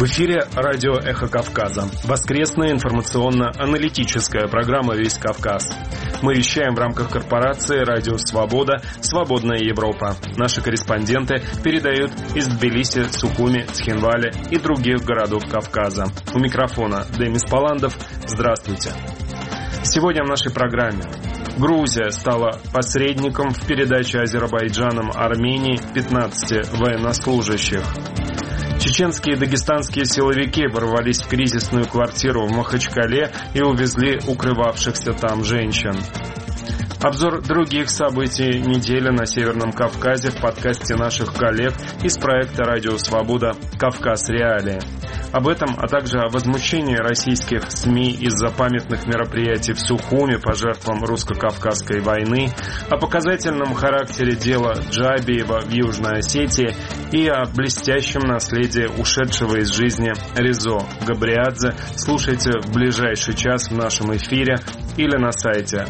В эфире радио «Эхо Кавказа». Воскресная информационно-аналитическая программа «Весь Кавказ». Мы вещаем в рамках корпорации «Радио Свобода», «Свободная Европа». Наши корреспонденты передают из Тбилиси, Сухуми, Цхинвали и других городов Кавказа. У микрофона Демис Паландов. Здравствуйте. Сегодня в нашей программе. Грузия стала посредником в передаче Азербайджаном Армении 15 военнослужащих. Чеченские и дагестанские силовики ворвались в кризисную квартиру в Махачкале и увезли укрывавшихся там женщин. Обзор других событий недели на Северном Кавказе в подкасте наших коллег из проекта «Радио Свобода. Кавказ. Реалии». Об этом, а также о возмущении российских СМИ из-за памятных мероприятий в Сухуми по жертвам русско-кавказской войны, о показательном характере дела Джабиева в Южной Осетии и о блестящем наследии ушедшего из жизни Резо Габриадзе слушайте в ближайший час в нашем эфире или на сайте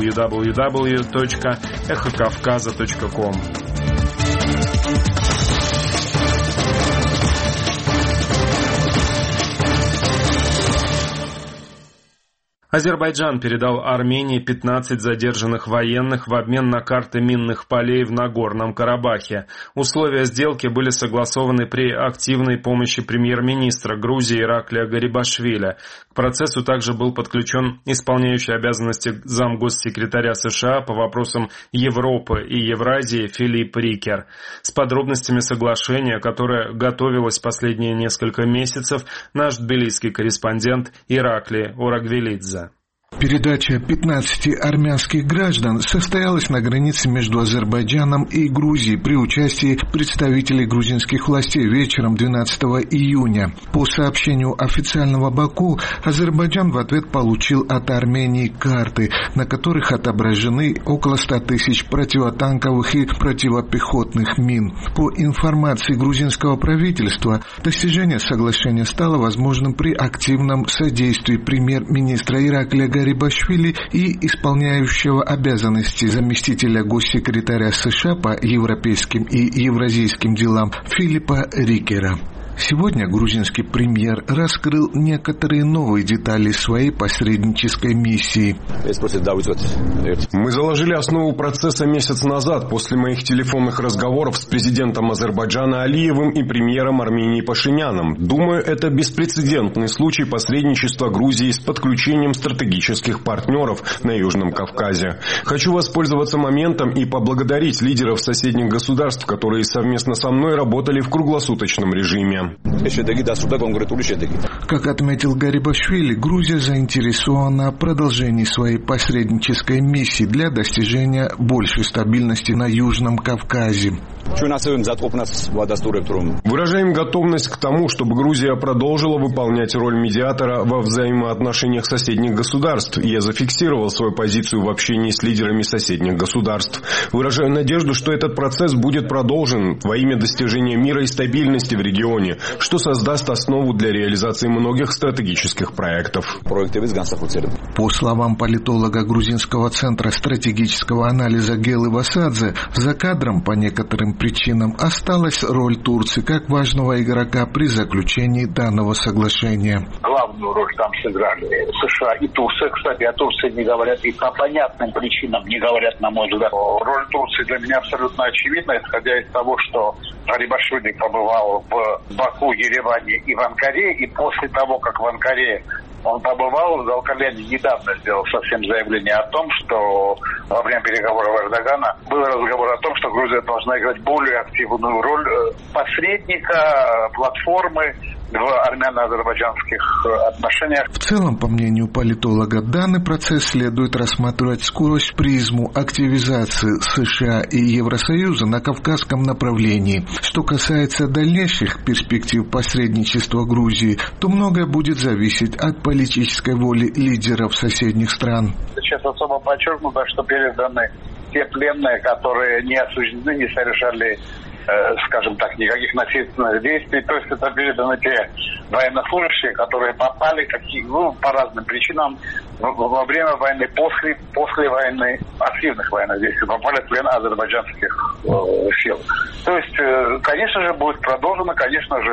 www.эхокавказа.com. Азербайджан передал Армении 15 задержанных военных в обмен на карты минных полей в Нагорном Карабахе. Условия сделки были согласованы при активной помощи премьер-министра Грузии Ираклия Гарибашвили. К процессу также был подключен исполняющий обязанности замгоссекретаря США по вопросам Европы и Евразии Филипп Рикер. С подробностями соглашения, которое готовилось последние несколько месяцев, наш тбилисский корреспондент Ираклий Орагвелидзе. Передача 15 армянских граждан состоялась на границе между Азербайджаном и Грузией при участии представителей грузинских властей вечером 12 июня. По сообщению официального Баку, Азербайджан в ответ получил от Армении карты, на которых отображены около 100 тысяч противотанковых и противопехотных мин. По информации грузинского правительства, достижение соглашения стало возможным при активном содействии премьер-министра Ираклия Гарибашвили и исполняющего обязанности заместителя госсекретаря США по европейским и евразийским делам Филиппа Рикера. Сегодня грузинский премьер раскрыл некоторые новые детали своей посреднической миссии. Мы заложили основу процесса месяц назад после моих телефонных разговоров с президентом Азербайджана Алиевым и премьером Армении Пашиняном. Думаю, это беспрецедентный случай посредничества Грузии с подключением стратегических партнеров на Южном Кавказе. Хочу воспользоваться моментом и поблагодарить лидеров соседних государств, которые совместно со мной работали в круглосуточном режиме. Как отметил Гарибашвили, Грузия заинтересована в продолжении своей посреднической миссии для достижения большей стабильности на Южном Кавказе. Выражаем готовность к тому, чтобы Грузия продолжила выполнять роль медиатора во взаимоотношениях соседних государств. Я зафиксировал свою позицию в общении с лидерами соседних государств. Выражаю надежду, что этот процесс будет продолжен во имя достижения мира и стабильности в регионе, что создаст основу для реализации многих стратегических проектов. По словам политолога Грузинского центра стратегического анализа Гелы Васадзе, за кадром по некоторым причинам осталась роль Турции как важного игрока при заключении данного соглашения. Главную роль там сыграли США и Турция. Кстати, о Турции не говорят и по понятным причинам не говорят, на мой взгляд. Роль Турции для меня абсолютно очевидна, исходя из того, что Гарибашвили побывал в Баку, Ереване и в Анкаре, и после того, как в Анкаре он побывал, Залкалян недавно сделал совсем заявление о том, что во время переговоров Эрдогана был разговор о том, что Грузия должна играть более активную роль посредника, платформы в армяно-азербайджанских отношениях. В целом, по мнению политолога, данный процесс следует рассматривать сквозь призму активизации США и Евросоюза на Кавказском направлении. Что касается дальнейших перспектив посредничества Грузии, то многое будет зависеть от политической воли лидеров соседних стран. Сейчас особо подчеркнуто, что переданы те пленные, которые не осуждены, не совершали, скажем так, никаких насильственных действий. То есть это переданы те военнослужащие, которые попали по разным причинам во время войны, после войны, активных военных действий, попали в плен азербайджанских сил. То есть, конечно же, будет продолжено, конечно же,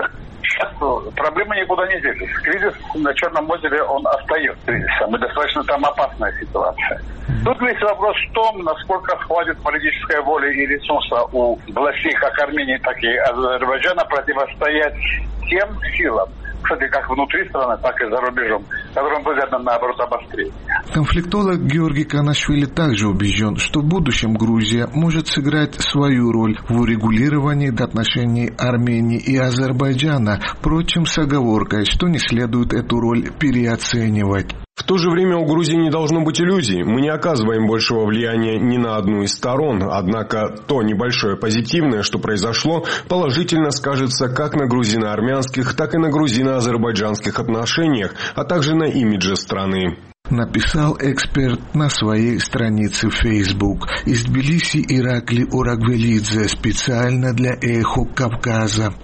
Сейчас проблема никуда не делись. Кризис на Черном озере, он остается кризисом. И достаточно там опасная ситуация. Тут весь вопрос в том, насколько хватит политической воли и ресурса у властей как Армении, так и Азербайджана противостоять тем силам, кстати, как внутри страны, так и за рубежом, которым выгодно, наоборот, обострение. Конфликтолог Георгий Канашвили также убежден, что в будущем Грузия может сыграть свою роль в урегулировании отношений Армении и Азербайджана, впрочем, с оговоркой, что не следует эту роль переоценивать. В то же время у Грузии не должно быть иллюзий. Мы не оказываем большего влияния ни на одну из сторон. Однако то небольшое позитивное, что произошло, положительно скажется как на грузино-армянских, так и на грузино-азербайджанских отношениях, а также на имидже страны. Написал эксперт на своей странице в Facebook. Из Тбилиси Иракли Урагвелидзе специально для «Эхо Кавказа».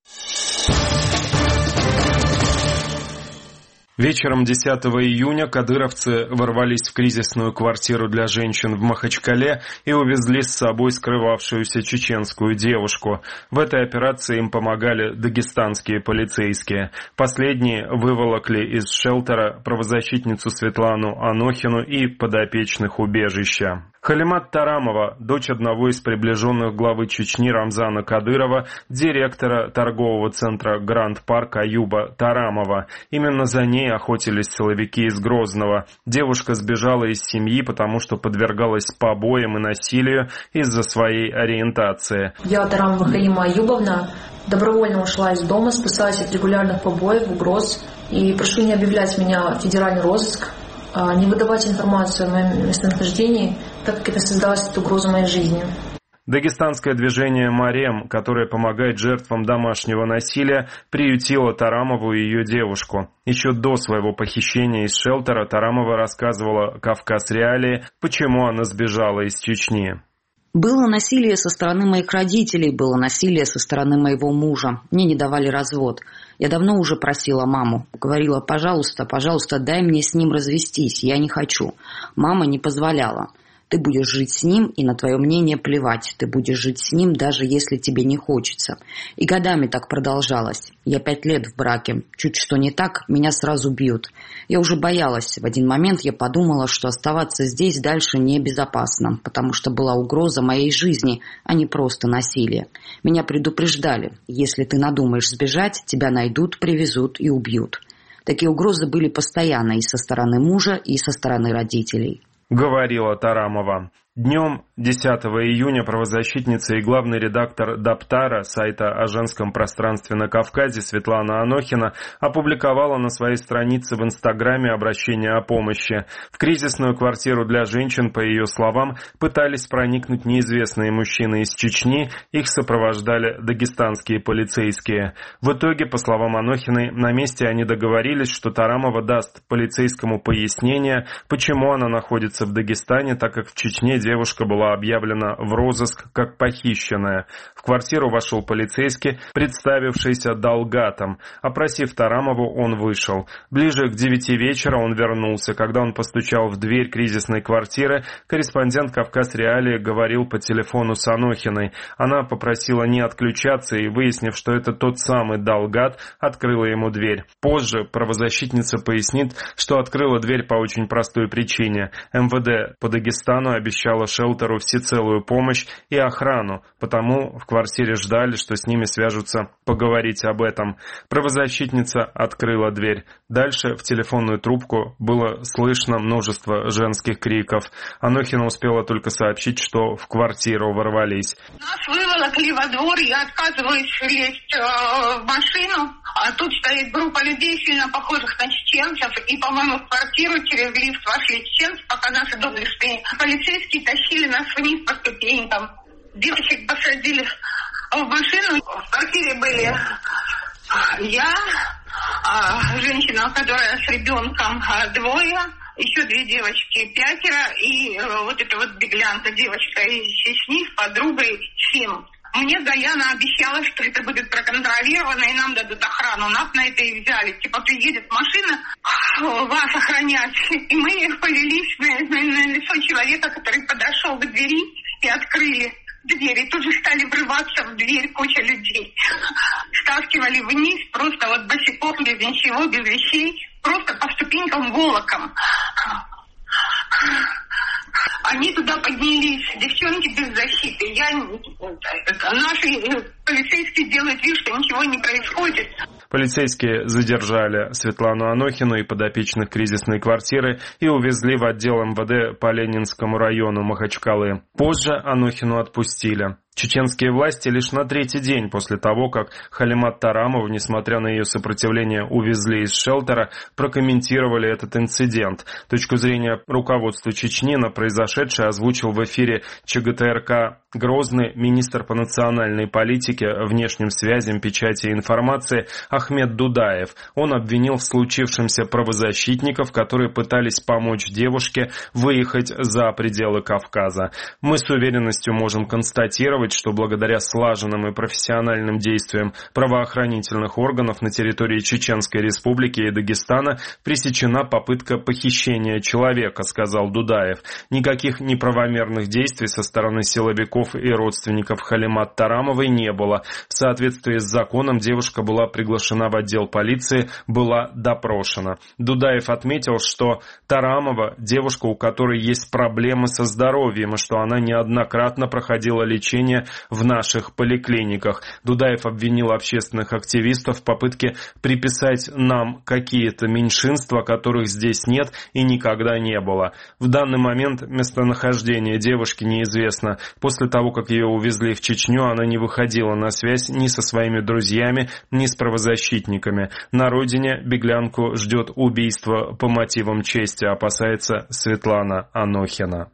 Вечером 10 июня кадыровцы ворвались в кризисную квартиру для женщин в Махачкале и увезли с собой скрывавшуюся чеченскую девушку. В этой операции им помогали дагестанские полицейские. Последние выволокли из шелтера правозащитницу Светлану Анохину и подопечных убежища. Халимат Тарамова, дочь одного из приближенных главы Чечни Рамзана Кадырова, директора торгового центра Гранд Парк Аюба Тарамова. Именно за ней охотились силовики из Грозного. Девушка сбежала из семьи, потому что подвергалась побоям и насилию из-за своей ориентации. Я, Тарамова Халима Аюбовна, добровольно ушла из дома, спасаясь от регулярных побоев, угроз. И прошу не объявлять меня в федеральный розыск, не выдавать информацию о моем местонахождении, так как это создаст угрозу моей жизни. Дагестанское движение «Марем», которое помогает жертвам домашнего насилия, приютило Тарамову и ее девушку. Еще до своего похищения из шелтера Тарамова рассказывала «Кавказ Реалии», почему она сбежала из Чечни. Было насилие со стороны моих родителей, было насилие со стороны моего мужа. Мне не давали развод. Я давно уже просила маму. Говорила, пожалуйста, дай мне с ним развестись, я не хочу. Мама не позволяла. Ты будешь жить с ним, и на твое мнение плевать. Ты будешь жить с ним, даже если тебе не хочется. И годами так продолжалось. Я 5 лет в браке. Чуть что не так, меня сразу бьют. Я уже боялась. В один момент я подумала, что оставаться здесь дальше небезопасно, потому что была угроза моей жизни, а не просто насилие. Меня предупреждали. Если ты надумаешь сбежать, тебя найдут, привезут и убьют. Такие угрозы были постоянно и со стороны мужа, и со стороны родителей. Говорила Тарамова. Днем 10 июня правозащитница и главный редактор Даптара, сайта о женском пространстве на Кавказе, Светлана Анохина, опубликовала на своей странице в Инстаграме обращение о помощи. В кризисную квартиру для женщин, по ее словам, пытались проникнуть неизвестные мужчины из Чечни, их сопровождали дагестанские полицейские. В итоге, по словам Анохиной, на месте они договорились, что Тарамова даст полицейскому пояснение, почему она находится в Дагестане, так как в Чечне девушка была объявлена в розыск как похищенная. В квартиру вошел полицейский, представившийся Далгатом. Опросив Тарамову, он вышел. Ближе к 9 вечера он вернулся. Когда он постучал в дверь кризисной квартиры, корреспондент «Кавказ Реалии» говорил по телефону с Анохиной. Она попросила не отключаться и, выяснив, что это тот самый Далгат, открыла ему дверь. Позже правозащитница пояснит, что открыла дверь по очень простой причине. МВД по Дагестану обещала шелтеру всецелую помощь и охрану, потому в квартире ждали, что с ними свяжутся поговорить об этом. Правозащитница открыла дверь. Дальше в телефонную трубку было слышно множество женских криков. Анохина успела только сообщить, что в квартиру ворвались. Нас выволокли во двор, я отказываюсь лезть в машину, а тут стоит группа людей, сильно похожих на чеченцев, и, по-моему, в квартиру через лифт вошли чеченцы, пока наши доблестные полицейские тащили нас вниз по ступенькам. Девочек посадили в машину. В квартире были я, женщина, которая с ребенком 2, еще 2 девочки 5, и вот эта вот беглянка, девочка из Чечни с подругой 7. Мне Гаяна обещала, что это будет проконтролировано и нам дадут охрану. Нас на это и взяли. Типа приедет машина вас охранять. И мы повелись на лицо человека, который подошел к двери и открыли. двери, тут же стали врываться в дверь куча людей. Стаскивали вниз, просто вот босиком, без ничего, без вещей, просто по ступенькам волоком. Они туда поднялись, девчонки без защиты. Наши полицейские делают вид, что ничего не происходит. Полицейские задержали Светлану Анохину и подопечных кризисной квартиры и увезли в отдел МВД по Ленинскому району Махачкалы. Позже Анохину отпустили. Чеченские власти лишь на третий день после того, как Халимат Тарамову, несмотря на ее сопротивление, увезли из шелтера, прокомментировали этот инцидент. Точку зрения руководства Чечни на произошедшее озвучил в эфире ЧГТРК Грозный министр по национальной политике, внешним связям, печати и информации Ахмед Дудаев. Он обвинил в случившемся правозащитников, которые пытались помочь девушке выехать за пределы Кавказа. Мы с уверенностью можем констатировать, что благодаря слаженным и профессиональным действиям правоохранительных органов на территории Чеченской Республики и Дагестана пресечена попытка похищения человека, сказал Дудаев. Никаких неправомерных действий со стороны силовиков и родственников Халимат Тарамовой не было. В соответствии с законом девушка была приглашена в отдел полиции, была допрошена. Дудаев отметил, что Тарамова – девушка, у которой есть проблемы со здоровьем, и что она неоднократно проходила лечение в наших поликлиниках. Дудаев обвинил общественных активистов в попытке приписать нам какие-то меньшинства, которых здесь нет и никогда не было. В данный момент местонахождение девушки неизвестно. После того, как ее увезли в Чечню, она не выходила на связь ни со своими друзьями, ни с правозащитниками. На родине беглянку ждет убийство по мотивам чести, опасается Светлана Анохина.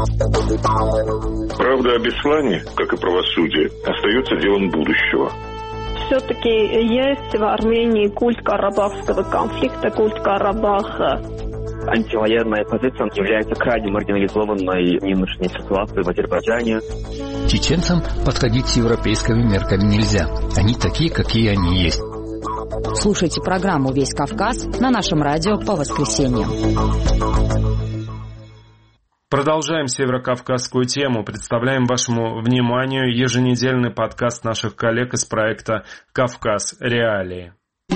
Правда о Беслане, как и правосудие, остается делом будущего. Все-таки есть в Армении культ карабахского конфликта, культ Карабаха. Антивоенная позиция является крайне маргинализованной в нынешней ситуации в Азербайджане. Чеченцам подходить с европейскими мерками нельзя. Они такие, какие они есть. Слушайте программу «Весь Кавказ» на нашем радио по воскресеньям. Продолжаем северокавказскую тему. Представляем вашему вниманию еженедельный подкаст наших коллег из проекта «Кавказ. Реалии».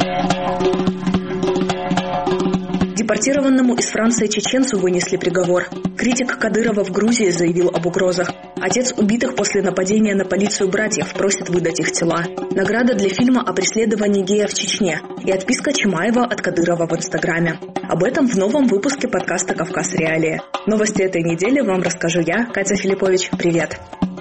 Депортированному из Франции чеченцу вынесли приговор. Критик Кадырова в Грузии заявил об угрозах. Отец убитых после нападения на полицию братьев просит выдать их тела. Награда для фильма о преследовании гея в Чечне. И отписка Чимаева от Кадырова в Инстаграме. Об этом в новом выпуске подкаста «Кавказ. Реалии». Новости этой недели вам расскажу я, Катя Филиппович. Привет!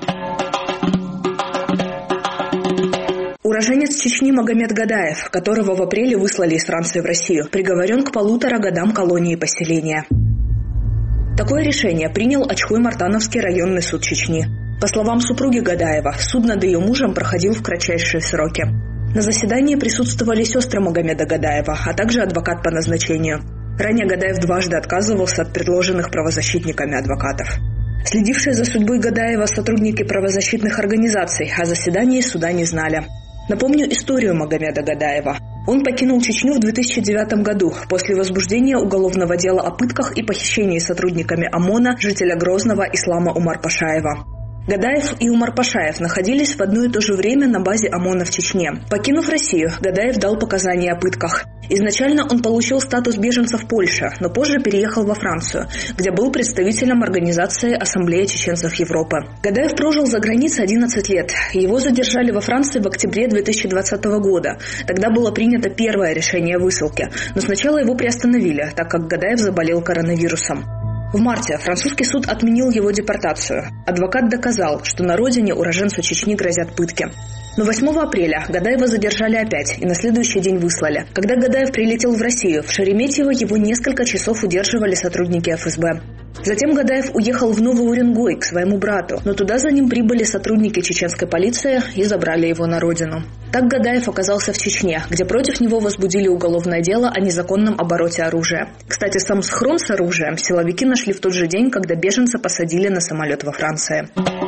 Уроженец Чечни Магомед Гадаев, которого в апреле выслали из Франции в Россию, приговорен к 1,5 годам колонии поселения. Такое решение принял Очхой-Мартановский районный суд Чечни. По словам супруги Гадаева, суд над ее мужем проходил в кратчайшие сроки. На заседании присутствовали сестры Магомеда Гадаева, а также адвокат по назначению. Ранее Гадаев дважды отказывался от предложенных правозащитниками адвокатов. Следившие за судьбой Гадаева сотрудники правозащитных организаций о заседании суда не знали. Напомню историю Магомеда Гадаева. Он покинул Чечню в 2009 году после возбуждения уголовного дела о пытках и похищении сотрудниками ОМОНа жителя Грозного Ислама Умар-Пашаева. Гадаев и Умар-Пашаев находились в одно и то же время на базе ОМОНа в Чечне. Покинув Россию, Гадаев дал показания о пытках. Изначально он получил статус беженца в Польше, но позже переехал во Францию, где был представителем организации «Ассамблея чеченцев Европы». Гадаев прожил за границей 11 лет. Его задержали во Франции в октябре 2020 года. Тогда было принято первое решение о высылке, но сначала его приостановили, так как Гадаев заболел коронавирусом. В марте французский суд отменил его депортацию. Адвокат доказал, что на родине уроженцу Чечни грозят пытки. Но 8 апреля Гадаева задержали опять и на следующий день выслали. Когда Гадаев прилетел в Россию, в Шереметьево его несколько часов удерживали сотрудники ФСБ. Затем Гадаев уехал в Новый Уренгой к своему брату, но туда за ним прибыли сотрудники чеченской полиции и забрали его на родину. Так Гадаев оказался в Чечне, где против него возбудили уголовное дело о незаконном обороте оружия. Кстати, сам схрон с оружием силовики нашли в тот же день, когда беженца посадили на самолет во Франции.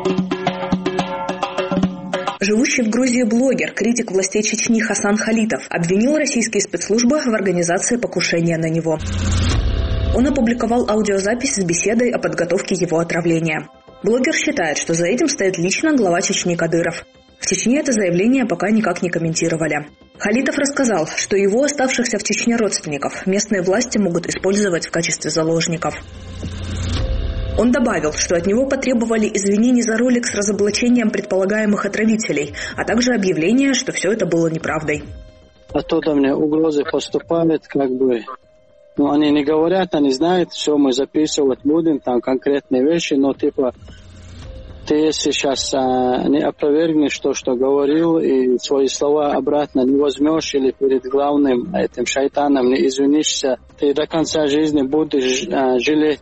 Живущий в Грузии блогер, критик властей Чечни Хасан Халитов обвинил российские спецслужбы в организации покушения на него. Он опубликовал аудиозапись с беседой о подготовке его отравления. Блогер считает, что за этим стоит лично глава Чечни Кадыров. В Чечне это заявление пока никак не комментировали. Халитов рассказал, что его оставшихся в Чечне родственников местные власти могут использовать в качестве заложников. Он добавил, что от него потребовали извинений за ролик с разоблачением предполагаемых отравителей, а также объявление, что все это было неправдой. Оттуда мне угрозы поступают, они не говорят, они знают, все мы записывать будем, там конкретные вещи, но ты если сейчас не опровергнешь то, что говорил, и свои слова обратно не возьмешь, или перед главным этим шайтаном не извинишься, ты до конца жизни будешь жалеть,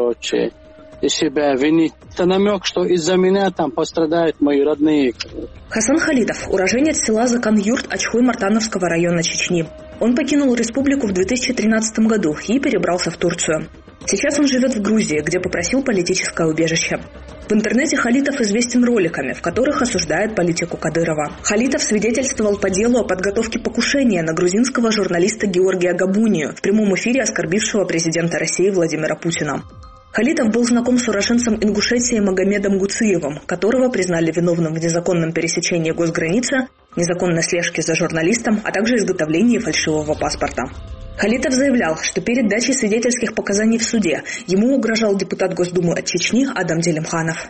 и себя винить. Это намек, что из-за меня там пострадают мои родные. Хасан Халитов – уроженец села Закан-Юрт Ачхой-Мартановского района Чечни. Он покинул республику в 2013 году и перебрался в Турцию. Сейчас он живет в Грузии, где попросил политическое убежище. В интернете Халитов известен роликами, в которых осуждает политику Кадырова. Халитов свидетельствовал по делу о подготовке покушения на грузинского журналиста Георгия Габунию, в прямом эфире оскорбившего президента России Владимира Путина. Халитов был знаком с уроженцем Ингушетии Магомедом Гуциевым, которого признали виновным в незаконном пересечении госграницы, незаконной слежке за журналистом, а также изготовлении фальшивого паспорта. Халитов заявлял, что перед дачей свидетельских показаний в суде ему угрожал депутат Госдумы от Чечни Адам Делимханов.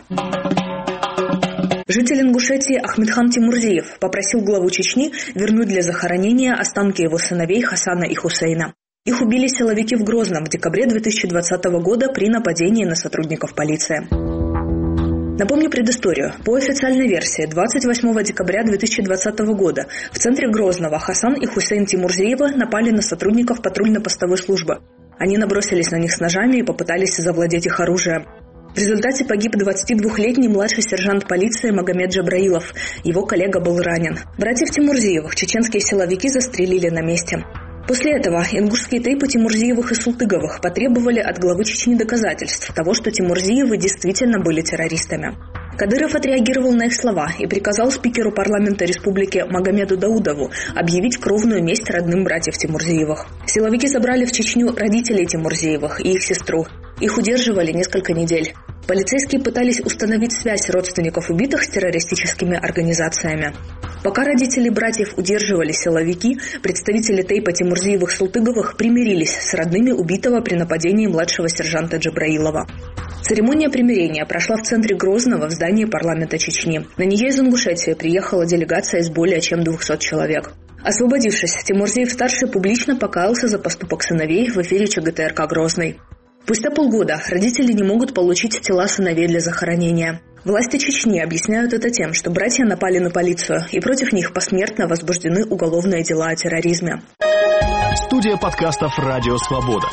Житель Ингушетии Ахмедхан Тимурзиев попросил главу Чечни вернуть для захоронения останки его сыновей Хасана и Хусейна. Их убили силовики в Грозном в декабре 2020 года при нападении на сотрудников полиции. Напомню предысторию. По официальной версии, 28 декабря 2020 года в центре Грозного Хасан и Хусейн Тимурзиевы напали на сотрудников патрульно-постовой службы. Они набросились на них с ножами и попытались завладеть их оружием. В результате погиб 22-летний младший сержант полиции Магомед Джабраилов. Его коллега был ранен. Братьев Тимурзиевых чеченские силовики застрелили на месте. После этого ингушские тейпы Тимурзиевых и Султыговых потребовали от главы Чечни доказательств того, что Тимурзиевы действительно были террористами. Кадыров отреагировал на их слова и приказал спикеру парламента республики Магомеду Даудову объявить кровную месть родным братьев Тимурзиевых. Силовики забрали в Чечню родителей Тимурзиевых и их сестру. Их удерживали несколько недель. Полицейские пытались установить связь родственников убитых с террористическими организациями. Пока родители братьев удерживали силовики, представители тейпа Тимурзиевых-Султыговых примирились с родными убитого при нападении младшего сержанта Джабраилова. Церемония примирения прошла в центре Грозного в здании парламента Чечни. На нее из Ингушетии приехала делегация из более чем 200 человек. Освободившись, Тимурзиев-старший публично покаялся за поступок сыновей в эфире ЧГТРК «Грозный». Спустя полгода родители не могут получить тела сыновей для захоронения. Власти Чечни объясняют это тем, что братья напали на полицию, и против них посмертно возбуждены уголовные дела о терроризме. Студия подкастов «Радио Свобода».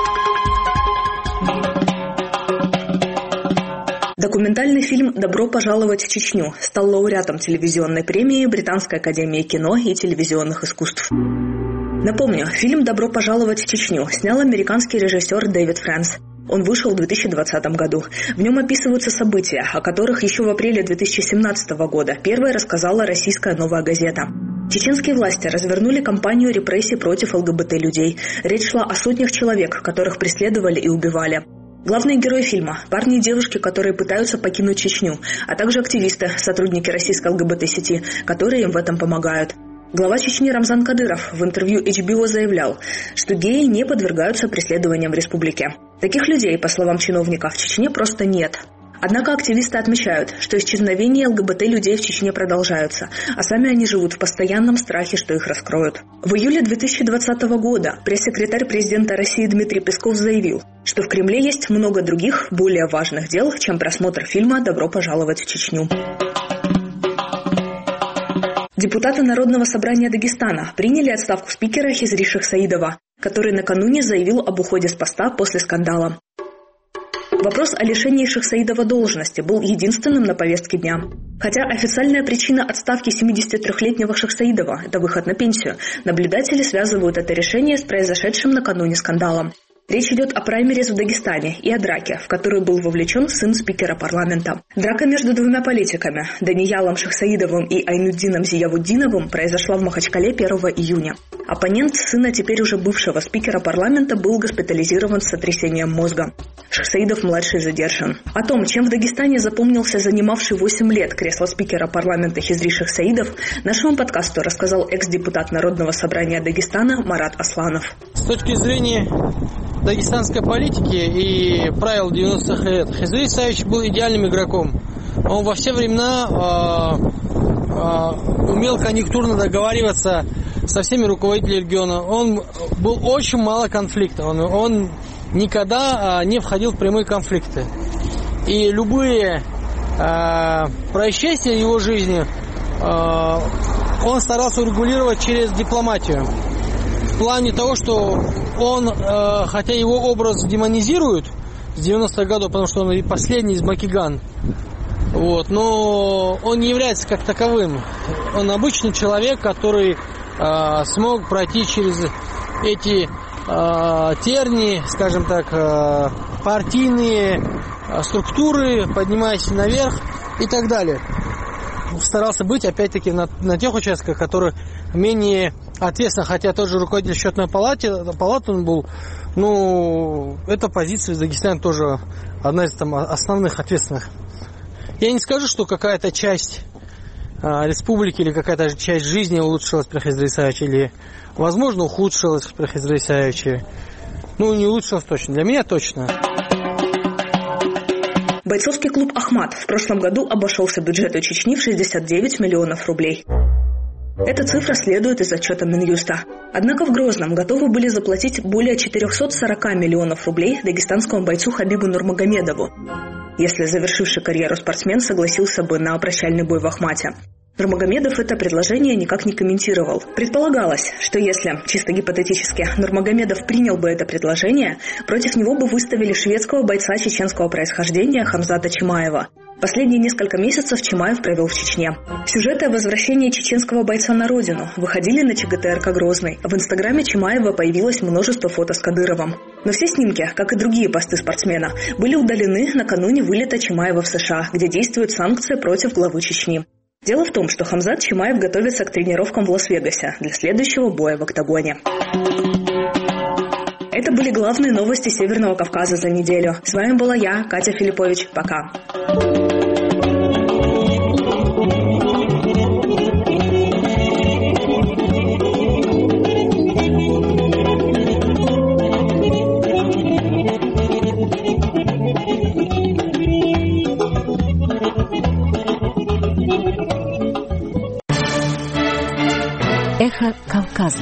Документальный фильм «Добро пожаловать в Чечню» стал лауреатом телевизионной премии Британской академии кино и телевизионных искусств. Напомню, фильм «Добро пожаловать в Чечню» снял американский режиссер Дэвид Фрэнс. Он вышел в 2020 году. В нем описываются события, о которых еще в апреле 2017 года первой рассказала российская «Новая газета». Чеченские власти развернули кампанию репрессий против ЛГБТ-людей. Речь шла о сотнях человек, которых преследовали и убивали. Главные герои фильма – парни и девушки, которые пытаются покинуть Чечню, а также активисты, сотрудники российской ЛГБТ-сети, которые им в этом помогают. Глава Чечни Рамзан Кадыров в интервью HBO заявлял, что геи не подвергаются преследованиям в республике. Таких людей, по словам чиновника, в Чечне просто нет. Однако активисты отмечают, что исчезновения ЛГБТ-людей в Чечне продолжаются, а сами они живут в постоянном страхе, что их раскроют. В июле 2020 года пресс-секретарь президента России Дмитрий Песков заявил, что в Кремле есть много других, более важных дел, чем просмотр фильма «Добро пожаловать в Чечню». Депутаты Народного собрания Дагестана приняли отставку спикера Хизри Шахсаидова, который накануне заявил об уходе с поста после скандала. Вопрос о лишении Шахсаидова должности был единственным на повестке дня. Хотя официальная причина отставки 73-летнего Шахсаидова – это выход на пенсию, наблюдатели связывают это решение с произошедшим накануне скандалом. Речь идет о праймериз в Дагестане и о драке, в которую был вовлечен сын спикера парламента. Драка между двумя политиками, Даниялом Шахсаидовым и Айнуддином Зиявуддиновым, произошла в Махачкале 1 июня. Оппонент сына теперь уже бывшего спикера парламента был госпитализирован с сотрясением мозга. Шахсаидов-младший задержан. О том, чем в Дагестане запомнился занимавший 8 лет кресло спикера парламента Хизри Шахсаидов, нашему подкасту рассказал экс-депутат Народного собрания Дагестана Марат Асланов. С точки зрения дагестанской политики и правил 90-х лет, Хизри Исаевич был идеальным игроком. Он во все времена умел конъюнктурно договариваться со всеми руководителями региона. Он был очень мало конфликтов. Он никогда не входил в прямые конфликты. И любые происшествия в его жизни он старался урегулировать через дипломатию. В плане того, что он, хотя его образ демонизируют с 90-х годов, потому что он и последний из Макиган, но он не является как таковым. Он обычный человек, который смог пройти через эти тернии, скажем так, партийные структуры, поднимаясь наверх и так далее. Старался быть, опять-таки, на тех участках, которые менее ответственны, хотя тот же руководитель счетной палаты он был, эта позиция в Дагестане тоже одна из основных ответственных. Я не скажу, что какая-то часть республики или какая-то часть жизни улучшилась при Хизри Исаевиче, или, возможно, ухудшилась при Хизри Исаевиче. Не улучшилась точно. Для меня точно. Бойцовский клуб «Ахмат» в прошлом году обошелся бюджету Чечни в 69 миллионов рублей. Эта цифра следует из отчета Минюста. Однако в Грозном готовы были заплатить более 440 миллионов рублей дагестанскому бойцу Хабибу Нурмагомедову, если завершивший карьеру спортсмен согласился бы на прощальный бой в Ахмате. Нурмагомедов это предложение никак не комментировал. Предполагалось, что если, чисто гипотетически, Нурмагомедов принял бы это предложение, против него бы выставили шведского бойца чеченского происхождения Хамзата Чимаева. Последние несколько месяцев Чимаев провел в Чечне. Сюжеты о возвращении чеченского бойца на родину выходили на ЧГТРК Грозный. В инстаграме Чимаева появилось множество фото с Кадыровым. Но все снимки, как и другие посты спортсмена, были удалены накануне вылета Чимаева в США, где действует санкция против главы Чечни. Дело в том, что Хамзат Чимаев готовится к тренировкам в Лас-Вегасе для следующего боя в октагоне. Это были главные новости Северного Кавказа за неделю. С вами была я, Катя Филиппович. Пока. Эхо Кавказа.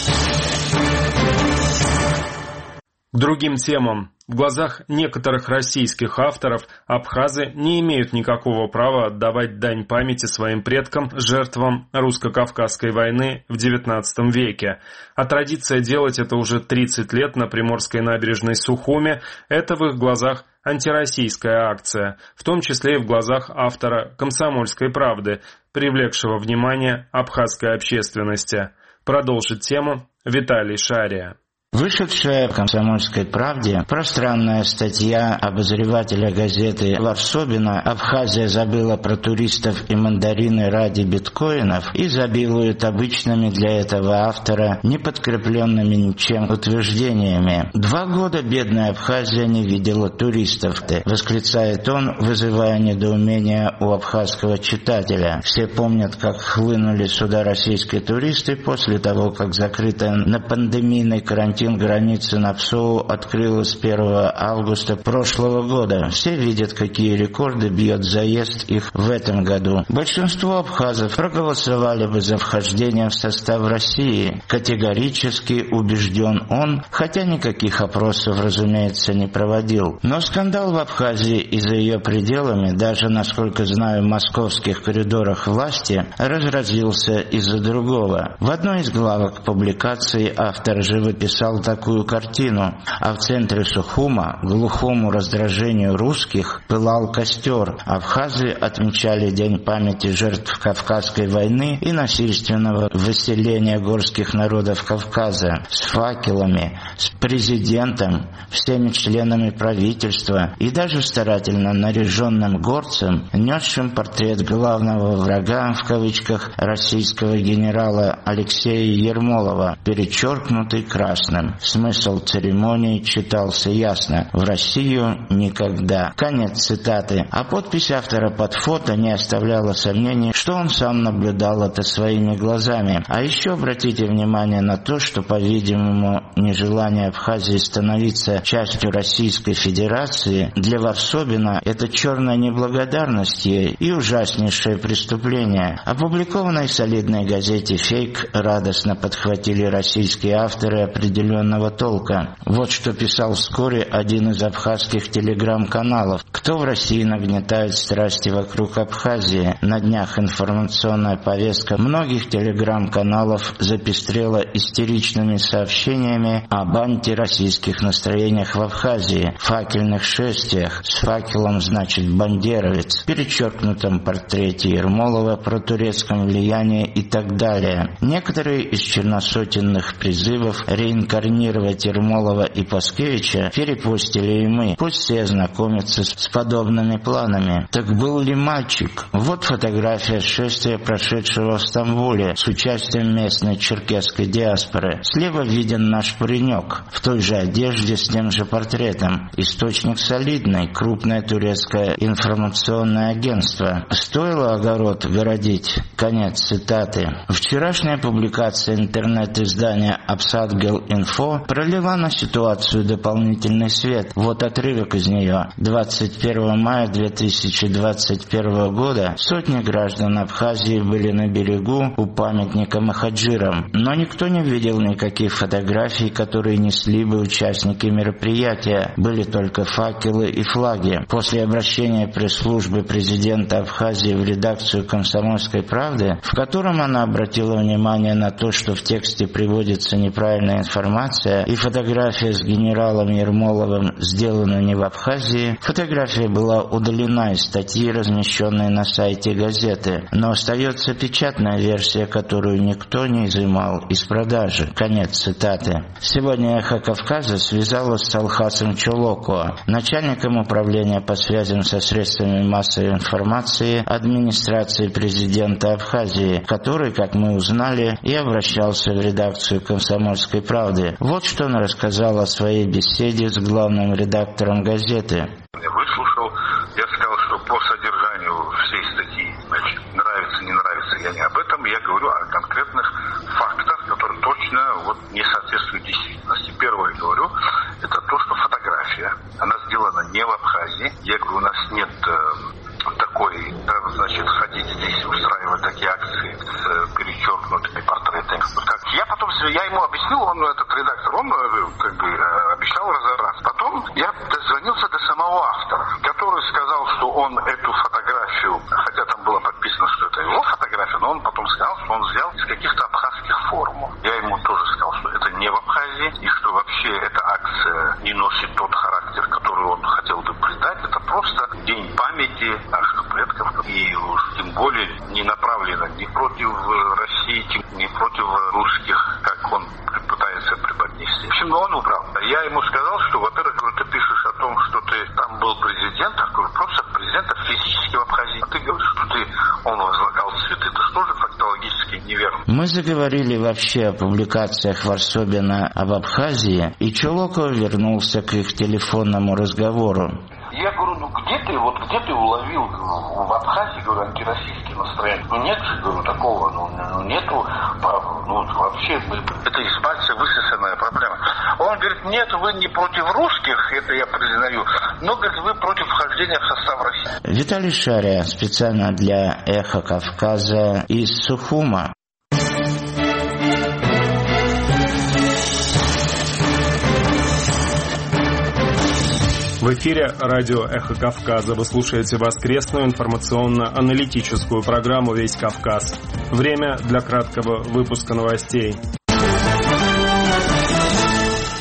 К другим темам. В глазах некоторых российских авторов абхазы не имеют никакого права отдавать дань памяти своим предкам, жертвам русско-кавказской войны в XIX веке. А традиция делать это уже 30 лет на Приморской набережной Сухуми – это в их глазах антироссийская акция, в том числе и в глазах автора «Комсомольской правды», привлекшего внимание абхазской общественности. Продолжит тему Виталий Шария. Вышедшая в «Комсомольской правде» пространная статья обозревателя газеты Варсобина «Абхазия забыла про туристов и мандарины ради биткоинов» изобилует обычными для этого автора неподкрепленными ничем утверждениями. 2 года бедная Абхазия не видела туристов, восклицает он, вызывая недоумение у абхазского читателя. Все помнят, как хлынули сюда российские туристы после того, как закрытая на пандемийный карантин границы на ПСОУ открылась 1 августа прошлого года. Все видят, какие рекорды бьет заезд их в этом году. Большинство абхазов проголосовали бы за вхождение в состав России. Категорически убежден он, хотя никаких опросов, разумеется, не проводил. Но скандал в Абхазии и за ее пределами, даже, насколько знаю, в московских коридорах власти, разразился из-за другого. В одной из главок публикации автор живописал описал такую картину. А в центре Сухума, к глухому раздражению русских, пылал костер. Абхазы отмечали День памяти жертв Кавказской войны и насильственного выселения горских народов Кавказа с факелами, с президентом, всеми членами правительства и даже старательно наряженным горцем, несшим портрет главного врага, в кавычках, российского генерала Алексея Ермолова, перечеркнутый красным. Смысл церемонии читался ясно: в Россию никогда. Конец цитаты. А подпись автора под фото не оставляла сомнений, что он сам наблюдал это своими глазами. А еще обратите внимание на то, что, по-видимому, нежелание Абхазии становиться частью Российской Федерации для Варсобина — это черная неблагодарность ей и ужаснейшее преступление. Опубликованной в солидной газете «Фейк» радостно подхватили российские авторы определенного толка. Вот что писал вскоре один из абхазских телеграм-каналов. Кто в России нагнетает страсти вокруг Абхазии? На днях информационная повестка многих телеграм-каналов запестрела истеричными сообщениями об антироссийских настроениях в Абхазии, факельных шествиях, с факелом значит бандеровец, перечеркнутом портрете Ермолова, про турецком влиянии и так далее. Некоторые из черносотенных призывов реинкарнировать Ермолова и Паскевича перепостили и мы. Пусть все знакомятся с подобными планами. Так был ли мальчик? Вот фотография шествия, прошедшего в Стамбуле с участием местной черкесской диаспоры. Слева виден наш паренек в той же одежде с тем же портретом. Источник солидный, крупное турецкое информационное агентство. Стоило огород городить? Конец цитаты. Вчерашняя публикация интернет-издания Абсадгел.Инфо пролила на ситуацию дополнительный свет. Вот отрывок из нее. 21 мая 2021 года сотни граждан Абхазии были на берегу у памятника махаджирам, но никто не видел никаких фотографий, которые несли бы участники мероприятия. Были только факелы и флаги. После обращения пресс-службы президента Абхазии в редакцию «Комсомольской правды», в котором она обратила внимание на то, что в тексте приводится неправильная информация и фотография с генералом Ермоловым сделана не в Абхазии, фотография была удалена из статьи, размещенной на сайте газеты, но остается печатная версия, которую никто не изымал из продажи. Конец цитаты. Сегодня «Эхо Кавказа» связалась с Алхасом Чолоко, начальником управления по связям со средствами массовой информации администрации президента Абхазии, который, как мы узнали, и обращался в редакцию «Комсомольской правды». Вот что он рассказал о своей беседе с главным редактором газеты. Выслушал, я сказал, что по содержанию всей статьи, значит, нравится, не нравится, я не об этом, я говорю о конкретных фактах, которые точно не соответствуют действительности. Первое говорю, это то, что фотография, она сделана не в Абхазии. Я говорю, у нас нет такой, значит, ходить здесь, устраивать такие акции с перечеркнутыми портретами. Вот как я ему объяснил, он, этот редактор, он как бы обещал разобраться. Потом я дозвонился до самого автора, который сказал, что он эту фотографию, хотя там было подписано, что это его фотография, но он потом сказал, что он взял из каких-то абхазских форумов. Я ему тоже сказал, что это не в Абхазии, и что вообще эта акция не носит тот характер, который он хотел бы придать. Это просто день памяти наших предков, и уж тем более не направлено ни против России, ни против русских, как он пытается преподнести. В общем, он убрал. Я ему сказал, что, во-первых, ты пишешь о том, что ты там был президент, а просто президента физически в Абхазии. А ты говоришь, что он возлагал цветы. Это что же фактологически неверно? Мы заговорили вообще о публикациях Варсобина об Абхазии, и Чолоко вернулся к их телефонному разговору. Я говорю, где ты уловил в Абхазии, говорю, антироссийские настроения? Нет же, говорю, такого, нету, вообще, это из пальца высосанная проблема. Он говорит, нет, вы не против русских, это я признаю, но, говорит, вы против вхождения в состав России. Виталий Шария, специально для «Эхо Кавказа» из Сухума. В эфире радио «Эхо Кавказа». Вы слушаете воскресную информационно-аналитическую программу «Весь Кавказ». Время для краткого выпуска новостей.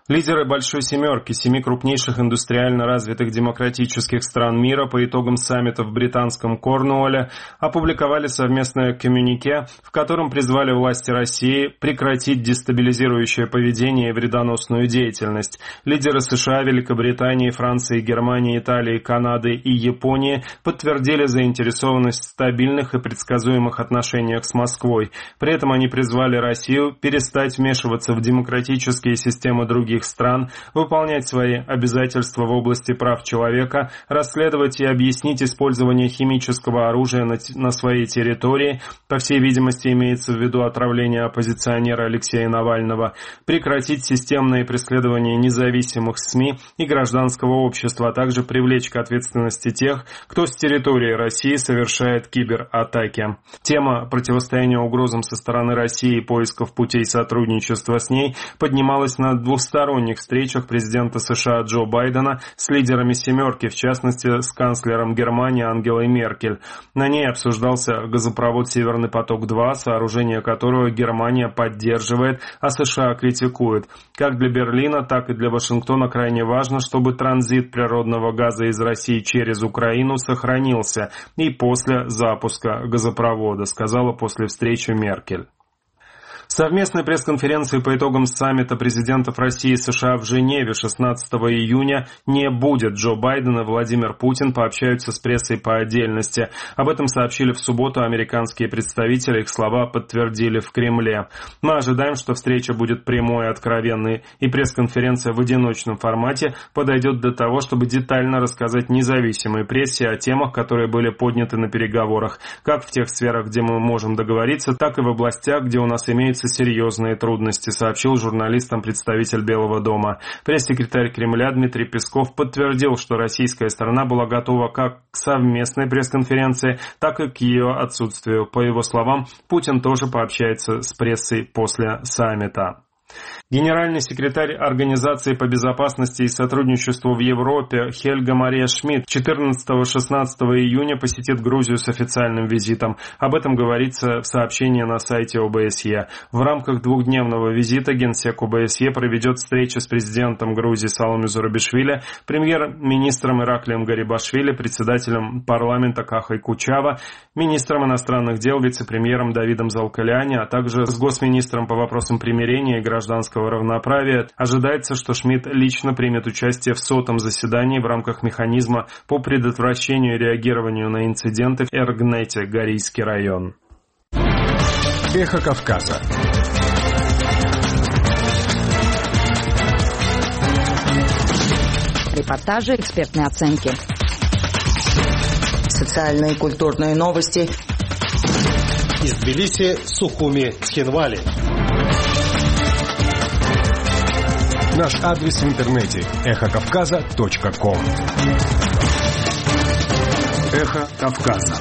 Лидеры «Большой семерки» 7 крупнейших индустриально развитых демократических стран мира по итогам саммита в британском Корнуолле опубликовали совместное коммюнике, в котором призвали власти России прекратить дестабилизирующее поведение и вредоносную деятельность. Лидеры США, Великобритании, Франции, Германии, Италии, Канады и Японии подтвердили заинтересованность в стабильных и предсказуемых отношениях с Москвой. При этом они призвали Россию перестать вмешиваться в демократические системы других стран, выполнять свои обязательства в области прав человека, расследовать и объяснить использование химического оружия на своей территории, по всей видимости имеется в виду отравление оппозиционера Алексея Навального, прекратить системные преследования независимых СМИ и гражданского общества, а также привлечь к ответственности тех, кто с территории России совершает кибератаки. Тема противостояния угрозам со стороны России и поисков путей сотрудничества с ней поднималась на двусторонних встречах президента США Джо Байдена с лидерами «семерки», в частности с канцлером Германии Ангелой Меркель. На ней обсуждался газопровод «Северный поток-2», сооружение которого Германия поддерживает, а США критикует. Как для Берлина, так и для Вашингтона крайне важно, чтобы транзит природного газа из России через Украину сохранился и после запуска газопровода, сказала после встречи Меркель. Совместной пресс-конференции по итогам саммита президентов России и США в Женеве 16 июня не будет. Джо Байден и Владимир Путин пообщаются с прессой по отдельности. Об этом сообщили в субботу американские представители, их слова подтвердили в Кремле. Мы ожидаем, что встреча будет прямой и откровенной, и пресс-конференция в одиночном формате подойдет для того, чтобы детально рассказать независимой прессе о темах, которые были подняты на переговорах, как в тех сферах, где мы можем договориться, так и в областях, где у нас имеются серьезные трудности, сообщил журналистам представитель Белого дома. Пресс-секретарь Кремля Дмитрий Песков подтвердил, что российская сторона была готова как к совместной пресс-конференции, так и к ее отсутствию. По его словам, Путин тоже пообщается с прессой после саммита. Генеральный секретарь Организации по безопасности и сотрудничеству в Европе Хельга Мария Шмидт 14-16 июня посетит Грузию с официальным визитом. Об этом говорится в сообщении на сайте ОБСЕ. В рамках двухдневного визита генсек ОБСЕ проведет встречу с президентом Грузии Саломе Зурабишвили, премьер-министром Ираклием Гарибашвили, председателем парламента Кахой Кучава, министром иностранных дел, вице-премьером Давидом Залкаляни, а также с госминистром по вопросам примирения и гражданского равноправия. Ожидается, что Шмидт лично примет участие в 100-м заседании в рамках механизма по предотвращению и реагированию на инциденты в Эргнете, Горийский район. Эхо Кавказа. Репортажи, экспертные оценки. Социальные и культурные новости. Из Тбилиси, Сухуми, Цхинвали. Наш адрес в интернете эхокавказа.ком. Эхо Кавказа.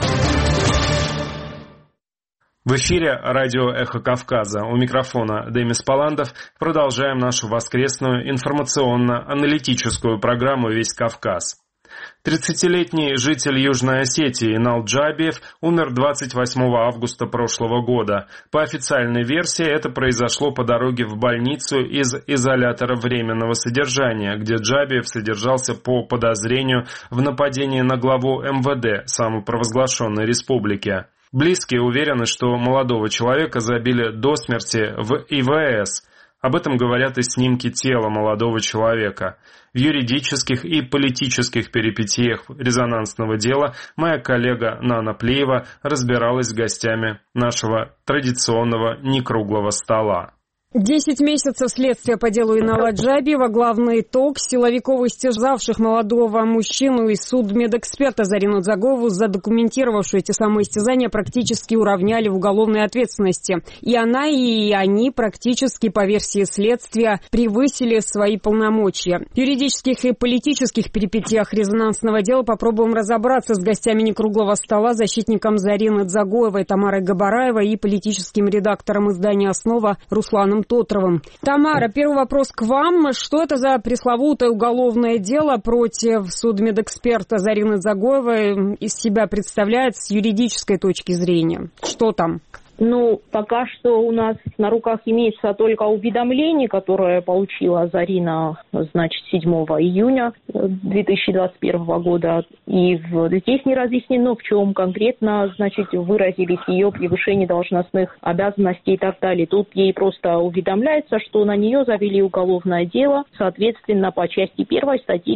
В эфире радио «Эхо Кавказа». У микрофона Демис Паландов. Продолжаем нашу воскресную информационно-аналитическую программу «Весь Кавказ». 30-летний житель Южной Осетии Инал Джабиев умер 28 августа прошлого года. По официальной версии это произошло по дороге в больницу из изолятора временного содержания, где Джабиев содержался по подозрению в нападении на главу МВД самопровозглашенной республики. Близкие уверены, что молодого человека забили до смерти в ИВС. Об этом говорят и снимки тела молодого человека. В юридических и политических перипетиях резонансного дела моя коллега Нана Плеева разбиралась с гостями нашего традиционного некруглого стола. 10 месяцев следствия по делу Инала Джабиева. Главный итог: силовиков, истязавших молодого мужчину, и судмедэксперта Зарину Дзагову, задокументировавшую эти самые истязания, практически уравняли в уголовной ответственности. И она, и они практически, по версии следствия, превысили свои полномочия. В юридических и политических перипетиях резонансного дела попробуем разобраться с гостями некруглого стола, защитником Зарины Дзаговой Тамарой Габараевой и политическим редактором издания «Основа» Русланом Тотровым. Тамара, первый вопрос к вам. Что это за пресловутое уголовное дело против судмедэксперта Зарины Дзаговой из себя представляет с юридической точки зрения? Что там? Пока что у нас на руках имеется только уведомление, которое получила Зарина, 7 июня 2021 года. И здесь не разъяснено, в чем конкретно, выразились ее превышение должностных обязанностей и так далее. Тут ей просто уведомляется, что на нее завели уголовное дело, соответственно, по части 1 статьи